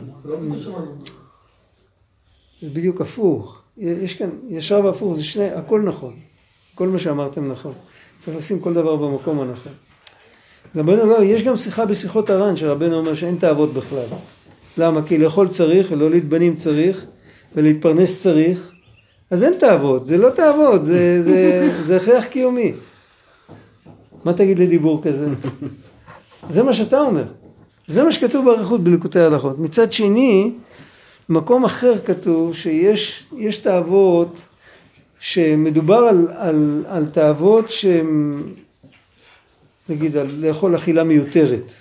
זה בדיוק הפוך. יש כאן ישר והפוך, זה שני, הכל נכון. כל מה שאמרתם נכון. צריך לשים כל דבר במקום הנכון. יש גם שיחה בשיחות הר"ן שרבנו אומר שאין תאוות בכלל. למה? כי לאכול צריך ולא להתבנים צריך ולהתפרנס צריך. אז אין תאוות, זה לא תאוות, זה הכרח קיומי. מה תגיד לדיבור כזה? זה מה שאתה אומר. זה מה שכתוב באריכות בליקוטי ההלכות. מצד שני, מקום אחר כתוב שיש תאוות שמדובר על תאוות שהם, נגיד, על לאכול אכילה מיותרת,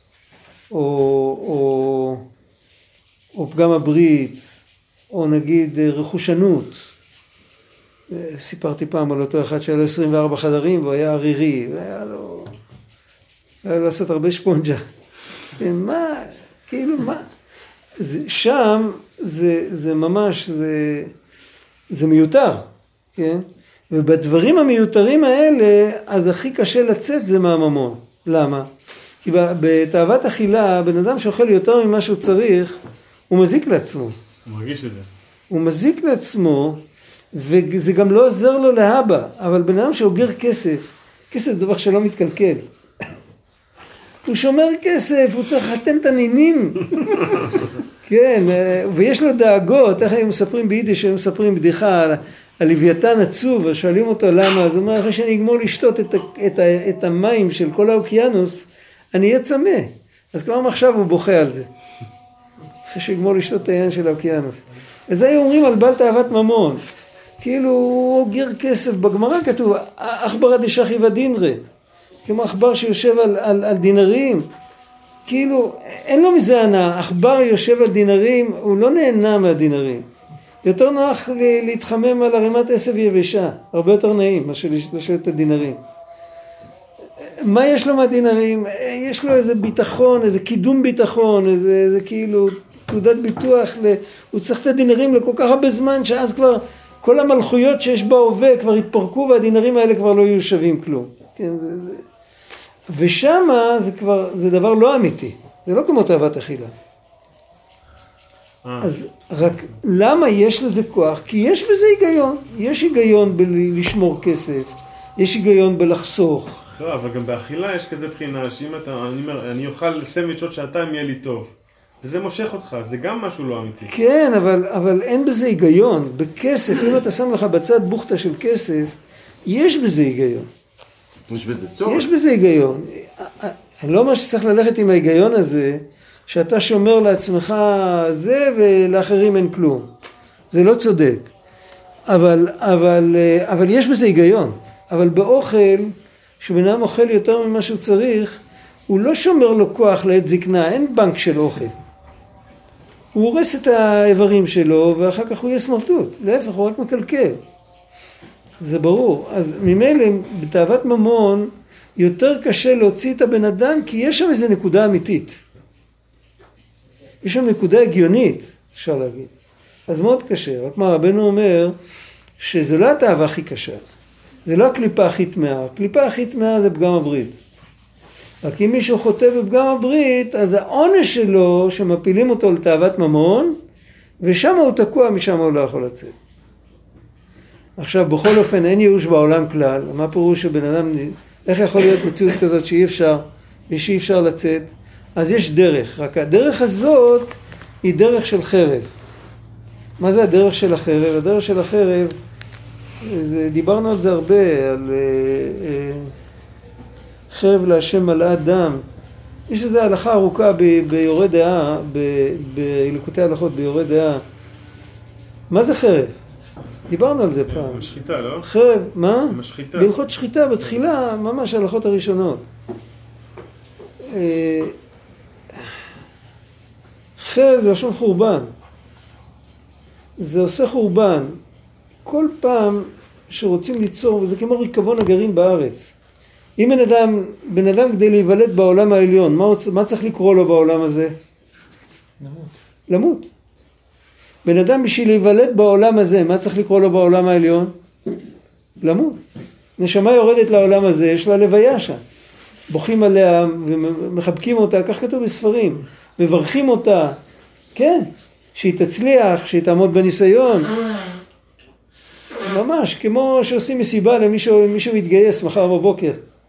או פגם הברית, או נגיד רכושנות. סיפרתי פעם על אותו אחד שהיה לו 24 חדרים והוא היה ערירי, והיה לו לעשות הרבה שפונג'ה. מה, כאילו מה? שם זה ממש, זה מיותר, כן? ובדברים המיותרים האלה, אז הכי קשה לצאת זה מהממון. למה? כי בתאוות אכילה, בן אדם שאוכל יותר ממה שהוא צריך, הוא מזיק לעצמו. הוא מרגיש את זה. הוא מזיק לעצמו, וזה גם לא עוזר לו להבא. אבל בן אדם שאוגר כסף, כסף זה דבר שלא מתקלקל. הוא שומר כסף, הוא צריך לחתן את הנינים. כן, ויש לו דאגות. איך הם מספרים ביידיש, הם מספרים בדיחה על לוויתן עצוב, ושואלים אותו למה, אז הוא אומר, אחרי שאני אגמור לשתות את המים של כל האוקיינוס, אני אהיה צמא. אז כבר עכשיו הוא בוכה על זה. אחרי שיגמור לשתות את העניין של האוקיינוס. וזה היו אומרים על בעל תאוות ממון. כאילו הוא אוגר כסף, בגמרא כתוב, אכברא דשכיב דינרי. כמו עכבר שיושב על דינרים. כאילו, אין לו מזה הנאה. עכבר יושב על דינרים, הוא לא נהנה מהדינרים. יותר נוח להתחמם על ערימת עשב יבשה. הרבה יותר נעים מאשר לשבת את הדינרים. מה יש לו מהדינרים? יש לו איזה ביטחון, איזה קידום ביטחון, איזה כאילו תעודת ביטוח. הוא צריך את הדינרים לכל כך הרבה זמן, שאז כבר כל המלכויות שיש בהווה כבר התפרקו, והדינרים האלה כבר לא יהיו שווים כלום. כן, ושמה זה דבר לא אמיתי. זה לא כמו תאוות אכילה. אז רק למה יש לזה כוח? כי יש בזה היגיון. יש היגיון בלשמור כסף. יש היגיון בלחסוך. לא, אבל גם באכילה יש כזה בחינה, שאם אני אוכל סנדוויץ' עוד שעתיים יהיה לי טוב. וזה מושך אותך, זה גם משהו לא אמיתי. כן, אבל אין בזה היגיון. בכסף, אם אתה שם לך בצד בוכתה של כסף, יש בזה היגיון. יש בזה צורך. יש בזה היגיון. אני לא אומר שצריך ללכת עם ההיגיון הזה, שאתה שומר לעצמך זה ולאחרים אין כלום. זה לא צודק. אבל יש בזה היגיון. אבל באוכל, שבן אדם אוכל יותר ממה שהוא צריך, הוא לא שומר לו כוח לעת זקנה, אין בנק של אוכל. הוא הורס את האיברים שלו, ואחר כך הוא יהיה סמרטוט. להפך, הוא רק מקלקל. זה ברור. אז ממילא, בתאוות ממון, יותר קשה להוציא את הבן אדם, כי יש שם איזו נקודה אמיתית. יש שם נקודה הגיונית, אפשר להגיד. אז מאוד קשה. רק מה רבנו אומר, שזה לא התאווה הכי קשה. זה לא הקליפה הכי טמאה. הקליפה הכי טמאה זה פגם הברית. רק אם מישהו חוטא בפגם הברית, אז העונש שלו, שמפילים אותו לתאוות ממון, ושם הוא תקוע, משם הוא לא יכול לצאת. עכשיו, בכל אופן, אין ייאוש בעולם כלל. מה פירוש שבן אדם, איך יכול להיות מציאות כזאת שאי אפשר, ושאי אפשר לצאת? אז יש דרך. רק הדרך הזאת היא דרך של חרב. מה זה הדרך של החרב? הדרך של החרב, דיברנו על זה הרבה, על חרב להשם מלאת דם. יש איזו הלכה ארוכה ביורה דעה, בליקוטי הלכות ביורה דעה. מה זה חרב? דיברנו על זה פעם. משחיטה, לא? חרב, מה? משחיטה. בהלכות שחיטה, בתחילה, ממש ההלכות הראשונות. חרב זה לשון חורבן. זה עושה חורבן. כל פעם שרוצים ליצור, וזה כמו ריקבון הגרעין בארץ. אם בן אדם כדי להיוולד בעולם העליון, מה צריך לקרוא לו בעולם הזה? למות. בן אדם בשביל להיוולד בעולם הזה, מה צריך לקרוא לו בעולם העליון? למות. נשמה יורדת לעולם הזה, יש לה לוויה שם. בוכים עליה ומחבקים אותה, כך כתוב בספרים. מברכים אותה, כן, שהיא תצליח, שהיא תעמוד בניסיון. ממש, כמו שעושים מסיבה למישהו מתגייס מחר בבוקר.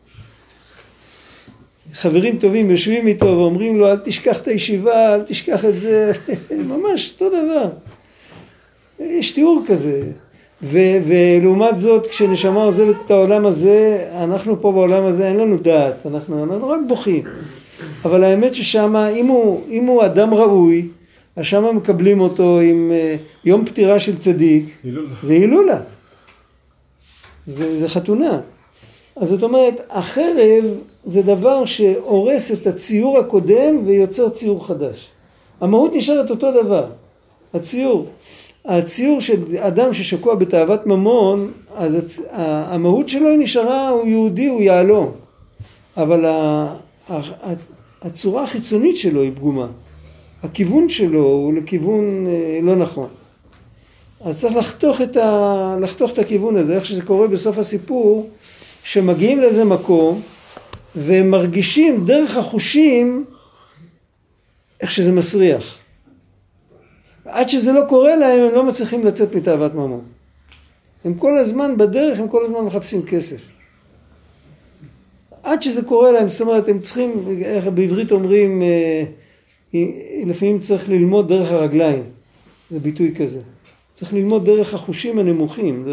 חברים טובים יושבים איתו ואומרים לו, אל תשכח את הישיבה, אל תשכח את זה. ממש, אותו דבר. יש תיאור כזה. ולעומת זאת, כשנשמה עוזבת את העולם הזה, אנחנו פה בעולם הזה, אין לנו דעת. אנחנו רק בוכים. אבל האמת ששם, אם הוא אדם ראוי, אז שם מקבלים אותו עם יום פטירה של צדיק. זה הילולה. זה חתונה. אז זאת אומרת, החרב זה דבר שהורס את הציור הקודם ויוצר ציור חדש. המהות נשארת אותו דבר. הציור של אדם ששקוע בתאוות ממון, אז המהות שלו נשארה, הוא יהודי, הוא יעלום. אבל הצורה החיצונית שלו היא פגומה. הכיוון שלו הוא לכיוון לא נכון. אז צריך לחתוך את הכיוון הזה, איך שזה קורה בסוף הסיפור, שמגיעים לאיזה מקום, והם מרגישים דרך החושים, איך שזה מסריח. עד שזה לא קורה להם, הם לא מצליחים לצאת מתאוות ממון. הם כל הזמן בדרך, הם כל הזמן מחפשים כסף. עד שזה קורה להם, זאת אומרת, הם צריכים, איך בעברית אומרים, לפעמים צריך ללמוד דרך הרגליים. זה ביטוי כזה. צריך ללמוד דרך החושים הנמוכים,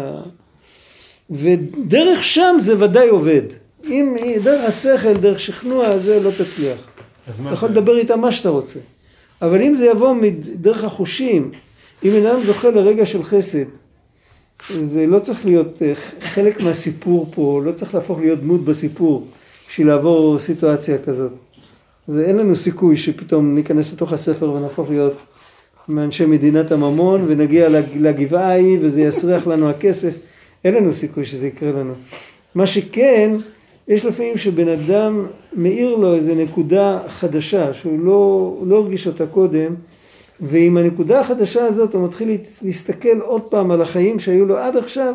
ודרך שם זה ודאי עובד. אם דרך השכל, דרך שכנוע, זה לא תצליח. אתה יכול לדבר איתה מה שאתה רוצה. אבל אם זה יבוא מדרך החושים, אם אינם זוכה לרגע של חסד, זה לא צריך להיות חלק מהסיפור פה, לא צריך להפוך להיות דמות בסיפור, בשביל לעבור סיטואציה כזאת. אין לנו סיכוי שפתאום ניכנס לתוך הספר ונהפוך להיות מאנשי מדינת הממון, ונגיע לגבעה ההיא וזה יסריח לנו הכסף. אין לנו סיכוי שזה יקרה לנו. מה שכן, יש לפעמים שבן אדם מאיר לו איזו נקודה חדשה, שהוא לא הרגיש אותה קודם, ועם הנקודה החדשה הזאת הוא מתחיל להסתכל עוד פעם על החיים שהיו לו עד עכשיו,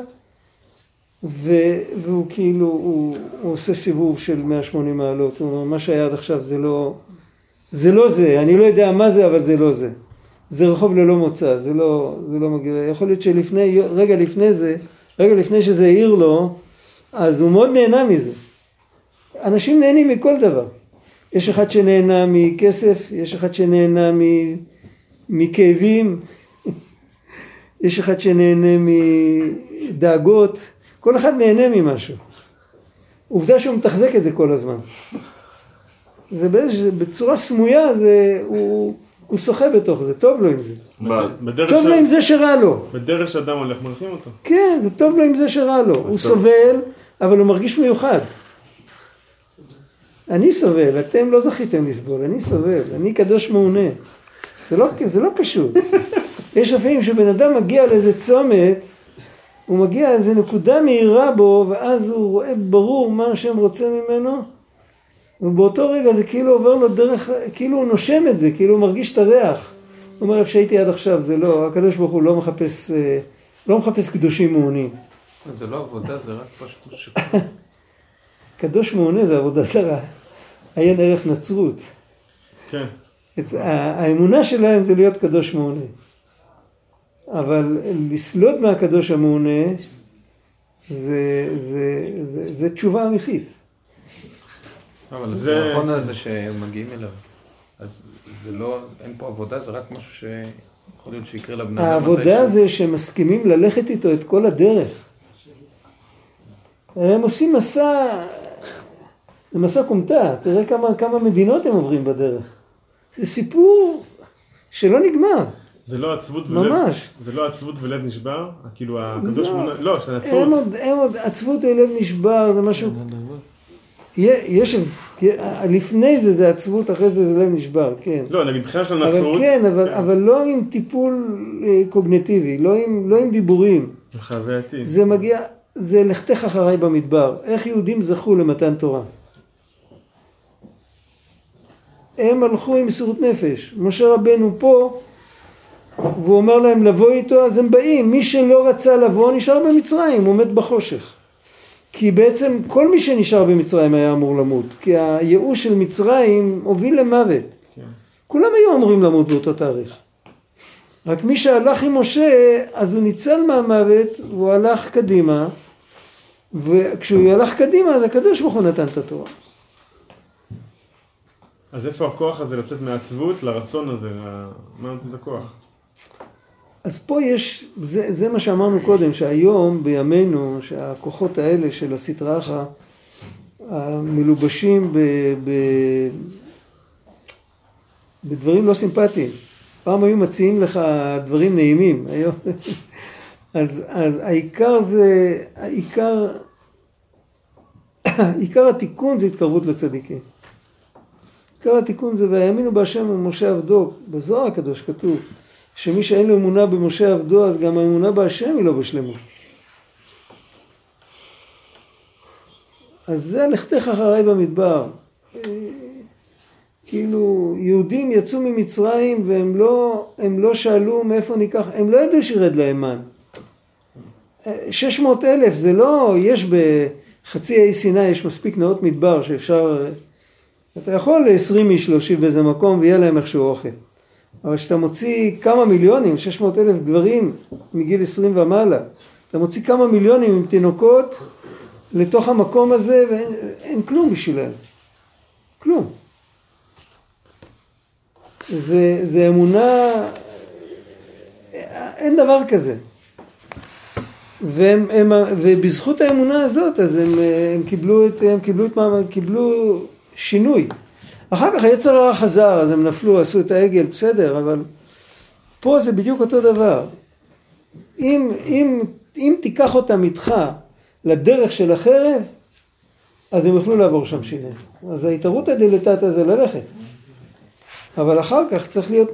והוא כאילו, הוא עושה סיבוב של 180 מעלות. הוא אומר, מה שהיה עד עכשיו זה לא זה, אני לא יודע מה זה, אבל זה לא זה. זה רחוב ללא מוצא, זה לא מגיע. יכול להיות רגע לפני שזה העיר לו, אז הוא מאוד נהנה מזה. אנשים נהנים מכל דבר. יש אחד שנהנה מכסף, יש אחד שנהנה מכאבים, יש אחד שנהנה מדאגות, כל אחד נהנה ממשהו. עובדה שהוא מתחזק את זה כל הזמן. זה בצורה סמויה, הוא שוחה בתוך זה, טוב לו עם זה. טוב לו עם זה שרע לו. בדרך שאדם הולך מלכים אותו. כן, זה טוב לו עם זה שרע לו. הוא סובל, אבל הוא מרגיש מיוחד. אני סובל, אתם לא זכיתם לסבול, אני סובל, אני קדוש מעונה. זה לא פשוט. יש לפעמים שבן אדם מגיע לאיזה צומת, הוא מגיע לאיזה נקודה מהירה בו, ואז הוא רואה ברור מה השם רוצה ממנו, ובאותו רגע זה כאילו עובר לו דרך, כאילו הוא נושם את זה, כאילו הוא מרגיש את הריח. הוא אומר, איפה שהייתי עד עכשיו, זה לא, הקדוש ברוך הוא לא מחפש קדושים מעונים. זה לא עבודה, זה רק פשוט קדוש מעונה זה עבודה זרה. עיין ערך נצרות. כן. האמונה שלהם זה להיות קדוש מעונה. אבל לסלוד מהקדוש המעונה, זה תשובה אמיתית. אבל זה נכון הזה שהם מגיעים אליו. אז זה לא, אין פה עבודה, זה רק משהו שיכול להיות שיקרה לבני אדם. העבודה זה שמסכימים ללכת איתו את כל הדרך. הם עושים מסע, זה מסע קומטה, תראה כמה מדינות הם עוברים בדרך. זה סיפור שלא נגמר. זה לא עצבות ולב, ממש. זה לא עצבות ולב נשבר? כאילו הקדוש מונה, לא, שנצרות. הם עוד עצבות ולב נשבר, זה משהו. יש, לפני זה עצבות, אחרי זה לב נשבר, כן. לא, נגיד בחייה של הנצרות. אבל כן, אבל לא עם טיפול קוגניטיבי, לא עם דיבורים. חווייתי. זה מגיע, זה לכתך אחריי במדבר. איך יהודים זכו למתן תורה? הם הלכו עם מסירות נפש. משה רבנו פה, והוא אומר להם לבוא איתו, אז הם באים. מי שלא רצה לבוא נשאר במצרים, הוא מת בחושך. כי בעצם כל מי שנשאר במצרים היה אמור למות. כי הייאוש של מצרים הוביל למוות. כן. כולם היו אמורים למות באותו תאריך. רק מי שהלך עם משה, אז הוא ניצל מהמוות, והוא הלך קדימה, וכשהוא הלך קדימה, אז הקדוש ברוך הוא נתן את התורה. אז איפה הכוח הזה לצאת מהעצבות לרצון הזה? מה נותן את הכוח? אז פה יש, זה מה שאמרנו קודם, שהיום בימינו, שהכוחות האלה של הסטרא אחרא, המלובשים בדברים לא סימפטיים. פעם היו מציעים לך דברים נעימים, היום. אז העיקר זה, עיקר התיקון זה התקרבות לצדיקים. עיקר התיקון זה, והאמינו בהשם ומשה עבדו, בזוהר הקדוש כתוב, שמי שאין לו אמונה במשה עבדו, אז גם האמונה בהשם היא לא בשלמות. אז זה לכתך אחריי במדבר. כאילו יהודים יצאו ממצרים והם לא שאלו מאיפה ניקח, הם לא ידעו שירד להם מן. 600,000 זה לא, יש בחצי האי סיני יש מספיק נאות מדבר שאפשר, אתה יכול ל-20 איש להושיב באיזה מקום ויהיה להם איכשהו אוכל. אבל כשאתה מוציא כמה מיליונים, 600,000 גברים מגיל 20 ומעלה, אתה מוציא כמה מיליונים עם תינוקות לתוך המקום הזה ואין כלום בשבילם. כלום. זה אמונה, אין דבר כזה. ובזכות האמונה הזאת, אז הם קיבלו שינוי. אחר כך היצר הרע חזר, אז הם נפלו, עשו את העגל, בסדר, אבל פה זה בדיוק אותו דבר. אם תיקח אותם איתך לדרך של החרב, אז הם יוכלו לעבור שם שינוי. אז ההתערותא דלתתא זה ללכת. אבל אחר כך צריך להיות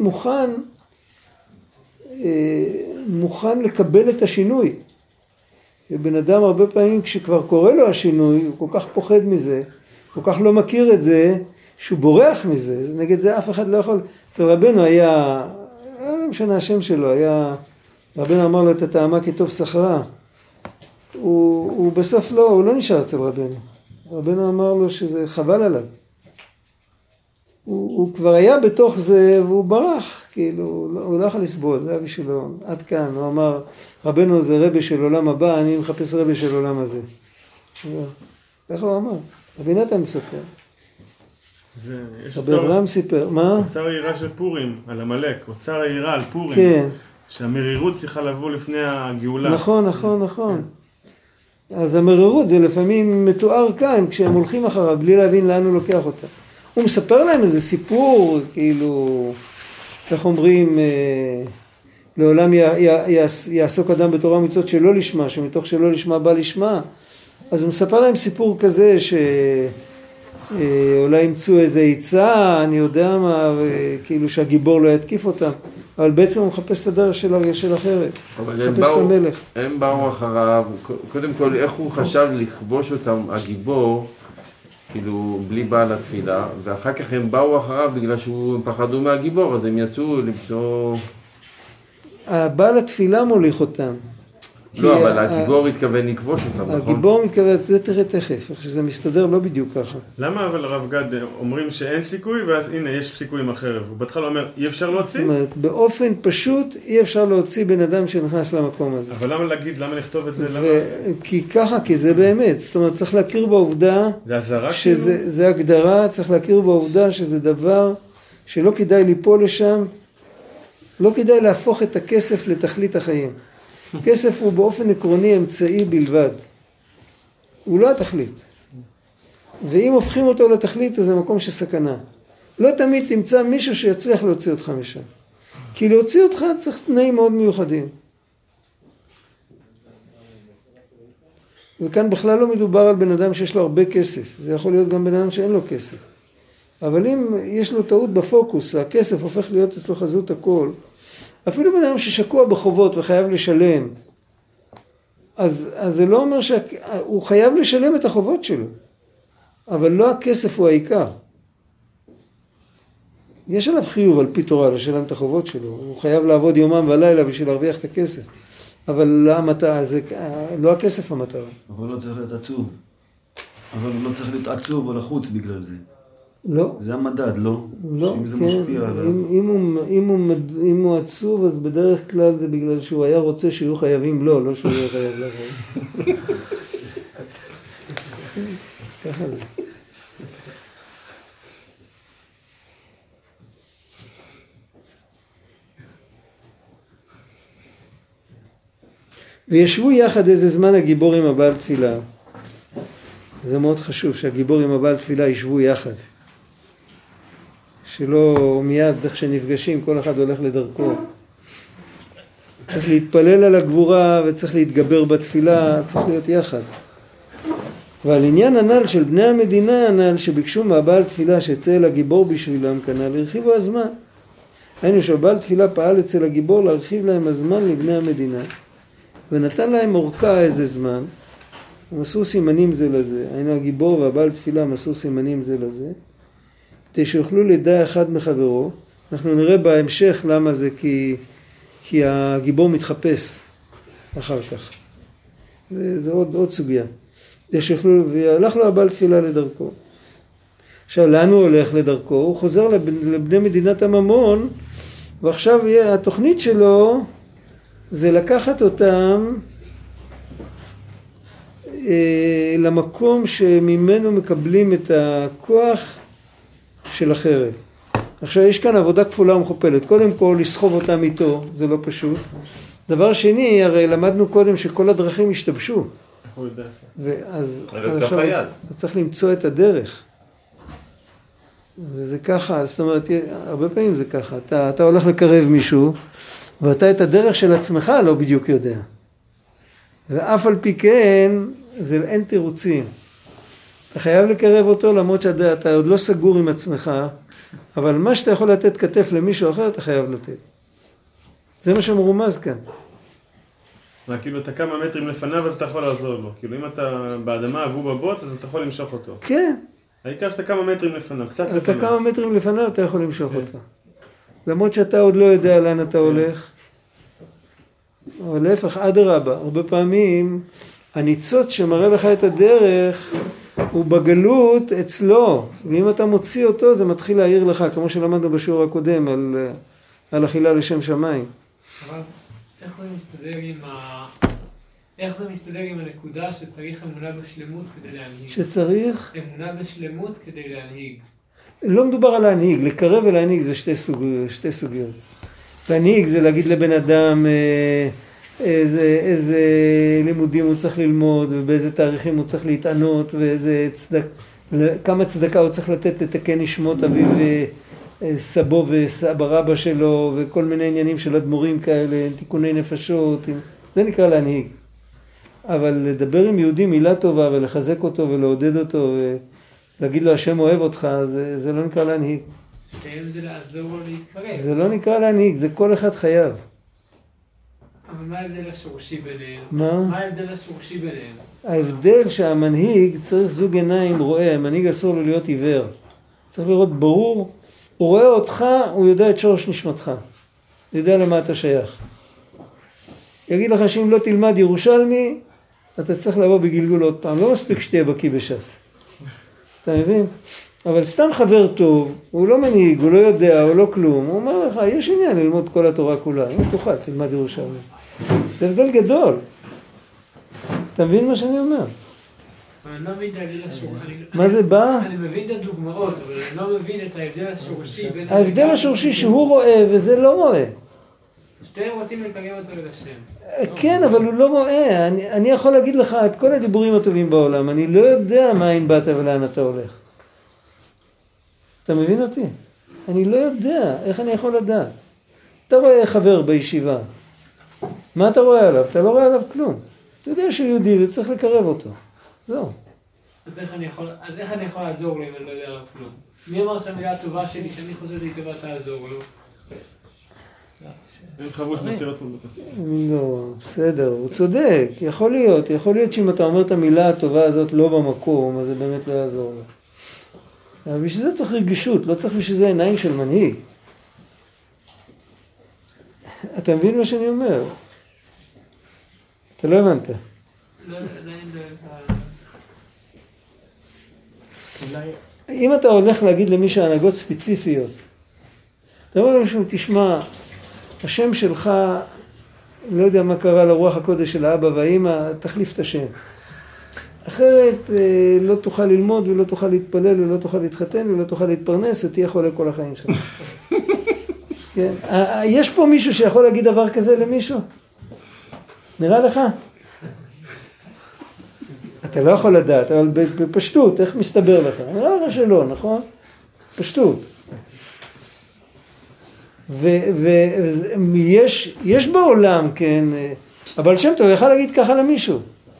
מוכן לקבל את השינוי. ובן אדם הרבה פעמים כשכבר קורה לו השינוי, הוא כל כך פוחד מזה, כל כך לא מכיר את זה, שהוא בורח מזה. נגד זה אף אחד לא יכול. אצל רבנו היה, לא משנה השם שלו, רבנו אמר לו את הטעמה כטוב סחרה. הוא בסוף הוא לא נשאר אצל רבנו. רבנו אמר לו שזה חבל עליו. הוא כבר היה בתוך זה והוא ברח, כאילו, הוא לא יכול לסבול, זה היה בשבילו, עד כאן, הוא אמר, רבנו זה רבי של עולם הבא, אני מחפש רבי של עולם הזה. ככה הוא אמר, רבי נתן מספר. רבי אברהם סיפר, מה? אוצר היראה של פורים, על המלאק, אוצר היראה על פורים. כן. שהמרירות צריכה לבוא לפני הגאולה. נכון. אז המרירות זה לפעמים מתואר כאן, כשהם הולכים אחריו, בלי להבין לאן הוא לוקח אותה. הוא מספר להם איזה סיפור, כאילו, איך אומרים, לעולם יעסוק אדם בתורה ומצוות שלא לשמה, שמתוך שלא לשמה בא לשמה. אז הוא מספר להם סיפור כזה, שאולי ימצאו איזה עיצה, אני יודע מה, כאילו שהגיבור לא יתקיף אותם. אבל בעצם הוא מחפש את הדרך של אחרת. מחפש את המלך. הם באו אחריו, קודם כל איך הוא חשב לכבוש אותם, הגיבור, כאילו בלי בעל התפילה, ואחר כך הם באו אחריו בגלל שהם פחדו מהגיבור, אז הם יצאו למצוא... הבעל התפילה מוליך אותם. לא, אבל הגיבור התכוון לכבוש אותם, נכון? הגיבור מתכוון, זה תראה תכף, איך שזה מסתדר לא בדיוק ככה. למה אבל הרב גד אומרים שאין סיכוי, ואז הנה יש סיכוי עם החרב? הוא בהתחלה אומר, אי אפשר להוציא? זאת אומרת, באופן פשוט אי אפשר להוציא בן אדם שנכנס למקום הזה. אבל למה להגיד, למה לכתוב את זה? כי ככה, כי זה באמת. זאת אומרת, צריך להכיר בעובדה, זה הזרה כאילו? שזה הגדרה, צריך להכיר בעובדה שזה דבר שלא כדאי ליפול לשם, לא כדאי להפוך את הכסף לתכלית החיים. כסף הוא באופן עקרוני אמצעי בלבד. הוא לא התכלית. ואם הופכים אותו לתכלית, אז זה מקום שסכנה. לא תמיד תמצא מישהו שיצליח להוציא אותך משם. כי להוציא אותך צריך תנאים מאוד מיוחדים. וכאן בכלל לא מדובר על בן אדם שיש לו הרבה כסף. זה יכול להיות גם בן אדם שאין לו כסף. אבל אם יש לו טעות בפוקוס, והכסף הופך להיות אצלו חזות הכל, אפילו בן אדם ששקוע בחובות וחייב לשלם, אז זה לא אומר שהוא חייב לשלם את החובות שלו, אבל לא הכסף הוא העיקר. יש עליו חיוב על פי תורה לשלם את החובות שלו, הוא חייב לעבוד יומם ולילה בשביל להרוויח את הכסף, אבל לא הכסף המטרה. אבל לא צריך להיות עצוב. אבל הוא לא צריך להיות עצוב או לחוץ בגלל זה. לא. זה המדד, לא? לא, שאם זה כן. משפיע עליו. אם הוא עצוב, אז בדרך כלל זה בגלל שהוא היה רוצה שיהיו חייבים לו, לא שהוא יהיה חייב לבוא. ככה זה. וישבו יחד איזה זמן הגיבור עם הבעל תפילה. זה מאוד חשוב שהגיבור עם הבעל תפילה ישבו יחד. שלא מיד איך שנפגשים כל אחד הולך לדרכו. צריך להתפלל על הגבורה וצריך להתגבר בתפילה, צריך להיות יחד. ועל עניין הנ"ל של בני המדינה הנ"ל שביקשו מהבעל תפילה שיצא אל הגיבור בשבילם כנ"ל, הרחיבו הזמן. היינו שהבעל תפילה פעל אצל הגיבור להרחיב להם הזמן לבני המדינה, ונתן להם אורכה איזה זמן, הם עשו סימנים זה לזה, היינו הגיבור והבעל תפילה הם עשו סימנים זה לזה, כדי שיוכלו לדע אחד מחברו. אנחנו נראה בהמשך למה זה, כי הגיבור מתחפש אחר כך. זה עוד סוגיה. כדי שיוכלו, והלך לו הבעל תפילה לדרכו. עכשיו, לאן הוא הולך לדרכו? הוא חוזר לבני מדינת הממון, ועכשיו התוכנית שלו זה לקחת אותם למקום שממנו מקבלים את הכוח של החרב. עכשיו יש כאן עבודה כפולה ומכופלת. קודם כל לסחוב אותם איתו, זה לא פשוט. דבר שני, הרי למדנו קודם שכל הדרכים השתבשו. ואז צריך למצוא את הדרך. וזה ככה, זאת אומרת, הרבה פעמים זה ככה. אתה הולך לקרב מישהו, ואתה את הדרך של עצמך לא בדיוק יודע. ואף על פי כן, אין תירוצים. אתה חייב לקרב אותו למרות שאתה עוד לא סגור עם עצמך, אבל מה שאתה יכול לתת כתף למישהו אחר, אתה חייב לתת. זה מה שמרומז כאן. כאילו אתה כמה מטרים לפניו, אז אתה יכול לעזור לו. כאילו אם אתה באדמה והוא בבוץ, אז אתה יכול למשוך אותו. כן. העיקר שאתה כמה מטרים לפניו, קצת לפניו. אתה כמה מטרים לפניו, אתה יכול למשוך אותו. למרות שאתה עוד לא יודע לאן אתה הולך. אבל להפך, אדרבה, הרבה פעמים הניצוץ שמראה לך את הדרך הוא בגלות אצלו, ואם אתה מוציא אותו זה מתחיל להעיר לך, כמו שלמדנו בשיעור הקודם על אכילה לשם שמיים. אבל איך זה מסתדר עם הנקודה שצריך אמונה בשלמות כדי להנהיג? שצריך? אמונה בשלמות כדי להנהיג. לא מדובר על להנהיג, לקרב ולהנהיג זה שתי סוגיות. להנהיג זה להגיד לבן אדם איזה לימודים הוא צריך ללמוד, ובאיזה תאריכים הוא צריך להתענות, כמה צדקה הוא צריך לתת לתקן נשמות אביו סבו וסבא רבא שלו, וכל מיני עניינים של אדמו"רים כאלה, תיקוני נפשות, זה נקרא להנהיג. אבל לדבר עם יהודי מילה טובה ולחזק אותו ולעודד אותו ולהגיד לו השם אוהב אותך, זה לא נקרא להנהיג. שתיים זה לעזור לו להתקרב. זה לא נקרא להנהיג, זה כל אחד חייב. אבל מה ההבדל השורשי ביניהם? מה ההבדל השורשי ביניהם? ההבדל שהמנהיג צריך זוג עיניים רואה, המנהיג אסור לו להיות עיוור. צריך לראות ברור, הוא רואה אותך, הוא יודע את שורש נשמתך. הוא יודע למה אתה שייך. יגיד לך שאם לא תלמד ירושלמי, אתה צריך לבוא בגלגול עוד פעם. לא מספיק שתהיה בקיא בש"ס. אתה מבין? אבל סתם חבר טוב, הוא לא מנהיג, הוא לא יודע, הוא לא כלום. הוא אומר לך, יש עניין ללמוד כל התורה כולה. אם תוכל, תלמד ירושלמי. זה הבדל גדול. אתה מבין מה שאני אומר? אני לא מבין את ההבדל השורשי. מה זה בא? אני מבין את הדוגמאות, אבל אני לא מבין את ההבדל השורשי. ההבדל השורשי שהוא רואה וזה לא רואה. שתיהם רוצים לקרב אותו אל השם. כן, אבל הוא לא רואה. אני יכול להגיד לך את כל הדיבורים הטובים בעולם. אני לא יודע מאין באת ולאן אתה הולך. אתה מבין אותי? אני לא יודע. איך אני יכול לדעת? אתה רואה חבר בישיבה. מה אתה רואה עליו? אתה לא רואה עליו כלום. אתה יודע שהוא יהודי וצריך לקרב אותו. זהו. אז איך אני יכול לעזור לו אם אני לא יודע עליו כלום? מי אמר שהמילה הטובה שלי, שאני חושבת לי טובה תעזור לו? אין חבוש בטלפון בטח. לא, בסדר, הוא צודק. יכול להיות שאם אתה אומר את המילה הטובה הזאת לא במקום, אז זה באמת לא יעזור לו. אבל בשביל זה צריך רגישות, לא צריך בשביל זה עיניים של מנהיג. אתה מבין מה שאני אומר? אתה לא הבנת. אם אתה הולך להגיד למישהו הנהגות ספציפיות, אתה אומר למישהו, תשמע, השם שלך, לא יודע מה קרה לרוח הקודש של האבא והאמא, תחליף את השם. אחרת לא תוכל ללמוד ולא תוכל להתפלל ולא תוכל להתחתן ולא תוכל להתפרנס ותהיה חולה כל החיים שלך. כן? יש פה מישהו שיכול להגיד דבר כזה למישהו? נראה לך? אתה לא יכול לדעת, אבל בפשטות, איך מסתבר לך? נראה לך שלא, נכון? פשטות. ויש בעולם, כן, אבל שם טוב, יכול להגיד ככה למישהו.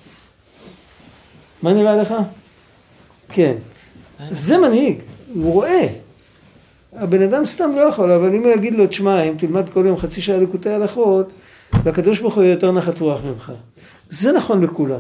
מה נראה לך? כן. זה מנהיג, הוא רואה. הבן אדם סתם לא יכול, אבל אם הוא יגיד לו, תשמע, אם תלמד כל יום חצי שעה לקוטי הלכות, לקדוש ברוך הוא יותר נחת רוח ממך. זה נכון לכולם.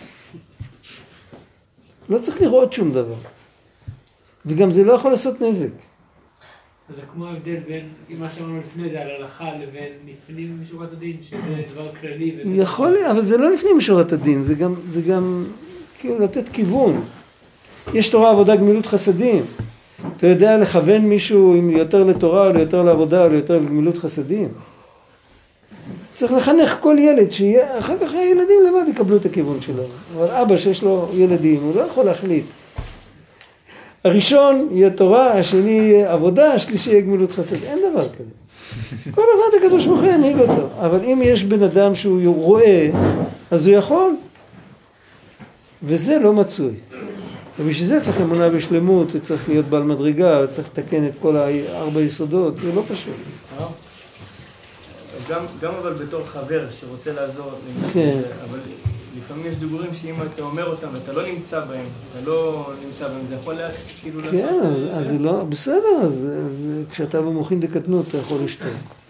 לא צריך לראות שום דבר. וגם זה לא יכול לעשות נזק. זה כמו ההבדל בין מה שאמרנו לפני זה על הלכה לבין לפנים משורת הדין, שזה דבר כללי. יכול להיות, אבל זה לא לפנים משורת הדין, זה גם כאילו לתת כיוון. יש תורה עבודה גמילות חסדים. אתה יודע לכוון מישהו עם יותר לתורה או יותר לעבודה או יותר לגמילות חסדים. צריך לחנך כל ילד שיהיה, אחר כך הילדים לבד יקבלו את הכיוון שלו. אבל אבא שיש לו ילדים, הוא לא יכול להחליט. הראשון יהיה תורה, השני יהיה עבודה, השלישי יהיה גמילות חסד. אין דבר כזה. כל אחד הקדוש ברוך הוא ינהיג אותו. אבל אם יש בן אדם שהוא רואה, אז הוא יכול. וזה לא מצוי. ובשביל זה צריך אמונה בשלמות, וצריך להיות בעל מדרגה, וצריך לתקן את כל 4 יסודות. זה לא פשוט. גם אבל בתור חבר שרוצה לעזור, אבל לפעמים יש דיבורים שאם אתה אומר אותם, אתה לא נמצא בהם, זה יכול כאילו לעשות... כן, אז זה לא, בסדר, אז כשאתה במוחין דקטנות אתה יכול לשתוק.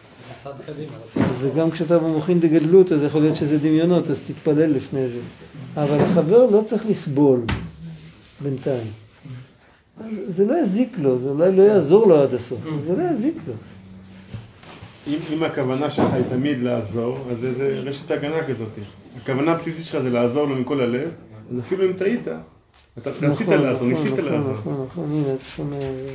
וגם כשאתה במוחין דגדלות, אז יכול להיות שזה דמיונות, אז תתפלל לפני זה. אבל החבר לא צריך לסבול בינתיים. זה לא יזיק לו, זה אולי לא יעזור לו עד הסוף, זה לא יזיק לו. אם הכוונה שלך היא תמיד לעזור, אז זה רשת הגנה כזאת. הכוונה הבסיסית שלך זה לעזור לו מכל הלב, אז אפילו אם טעית, אתה רצית לעזור, ניסית לעזור. נכון, הנה, אתה שומע,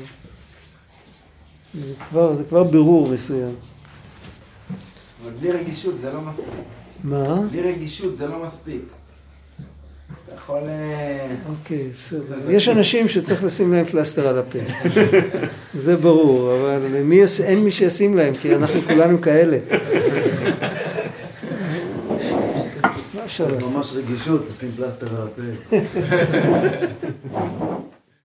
זה כבר בירור מסוים. אבל בלי רגישות זה לא מספיק. מה? בלי רגישות זה לא מספיק. אתה יכול... אוקיי, בסדר. יש אנשים שצריך לשים להם פלסטר על הפה. זה ברור, אבל אין מי שישים להם, כי אנחנו כולנו כאלה. מה אפשר לעשות? ממש רגישות, לשים פלסטר על הפה.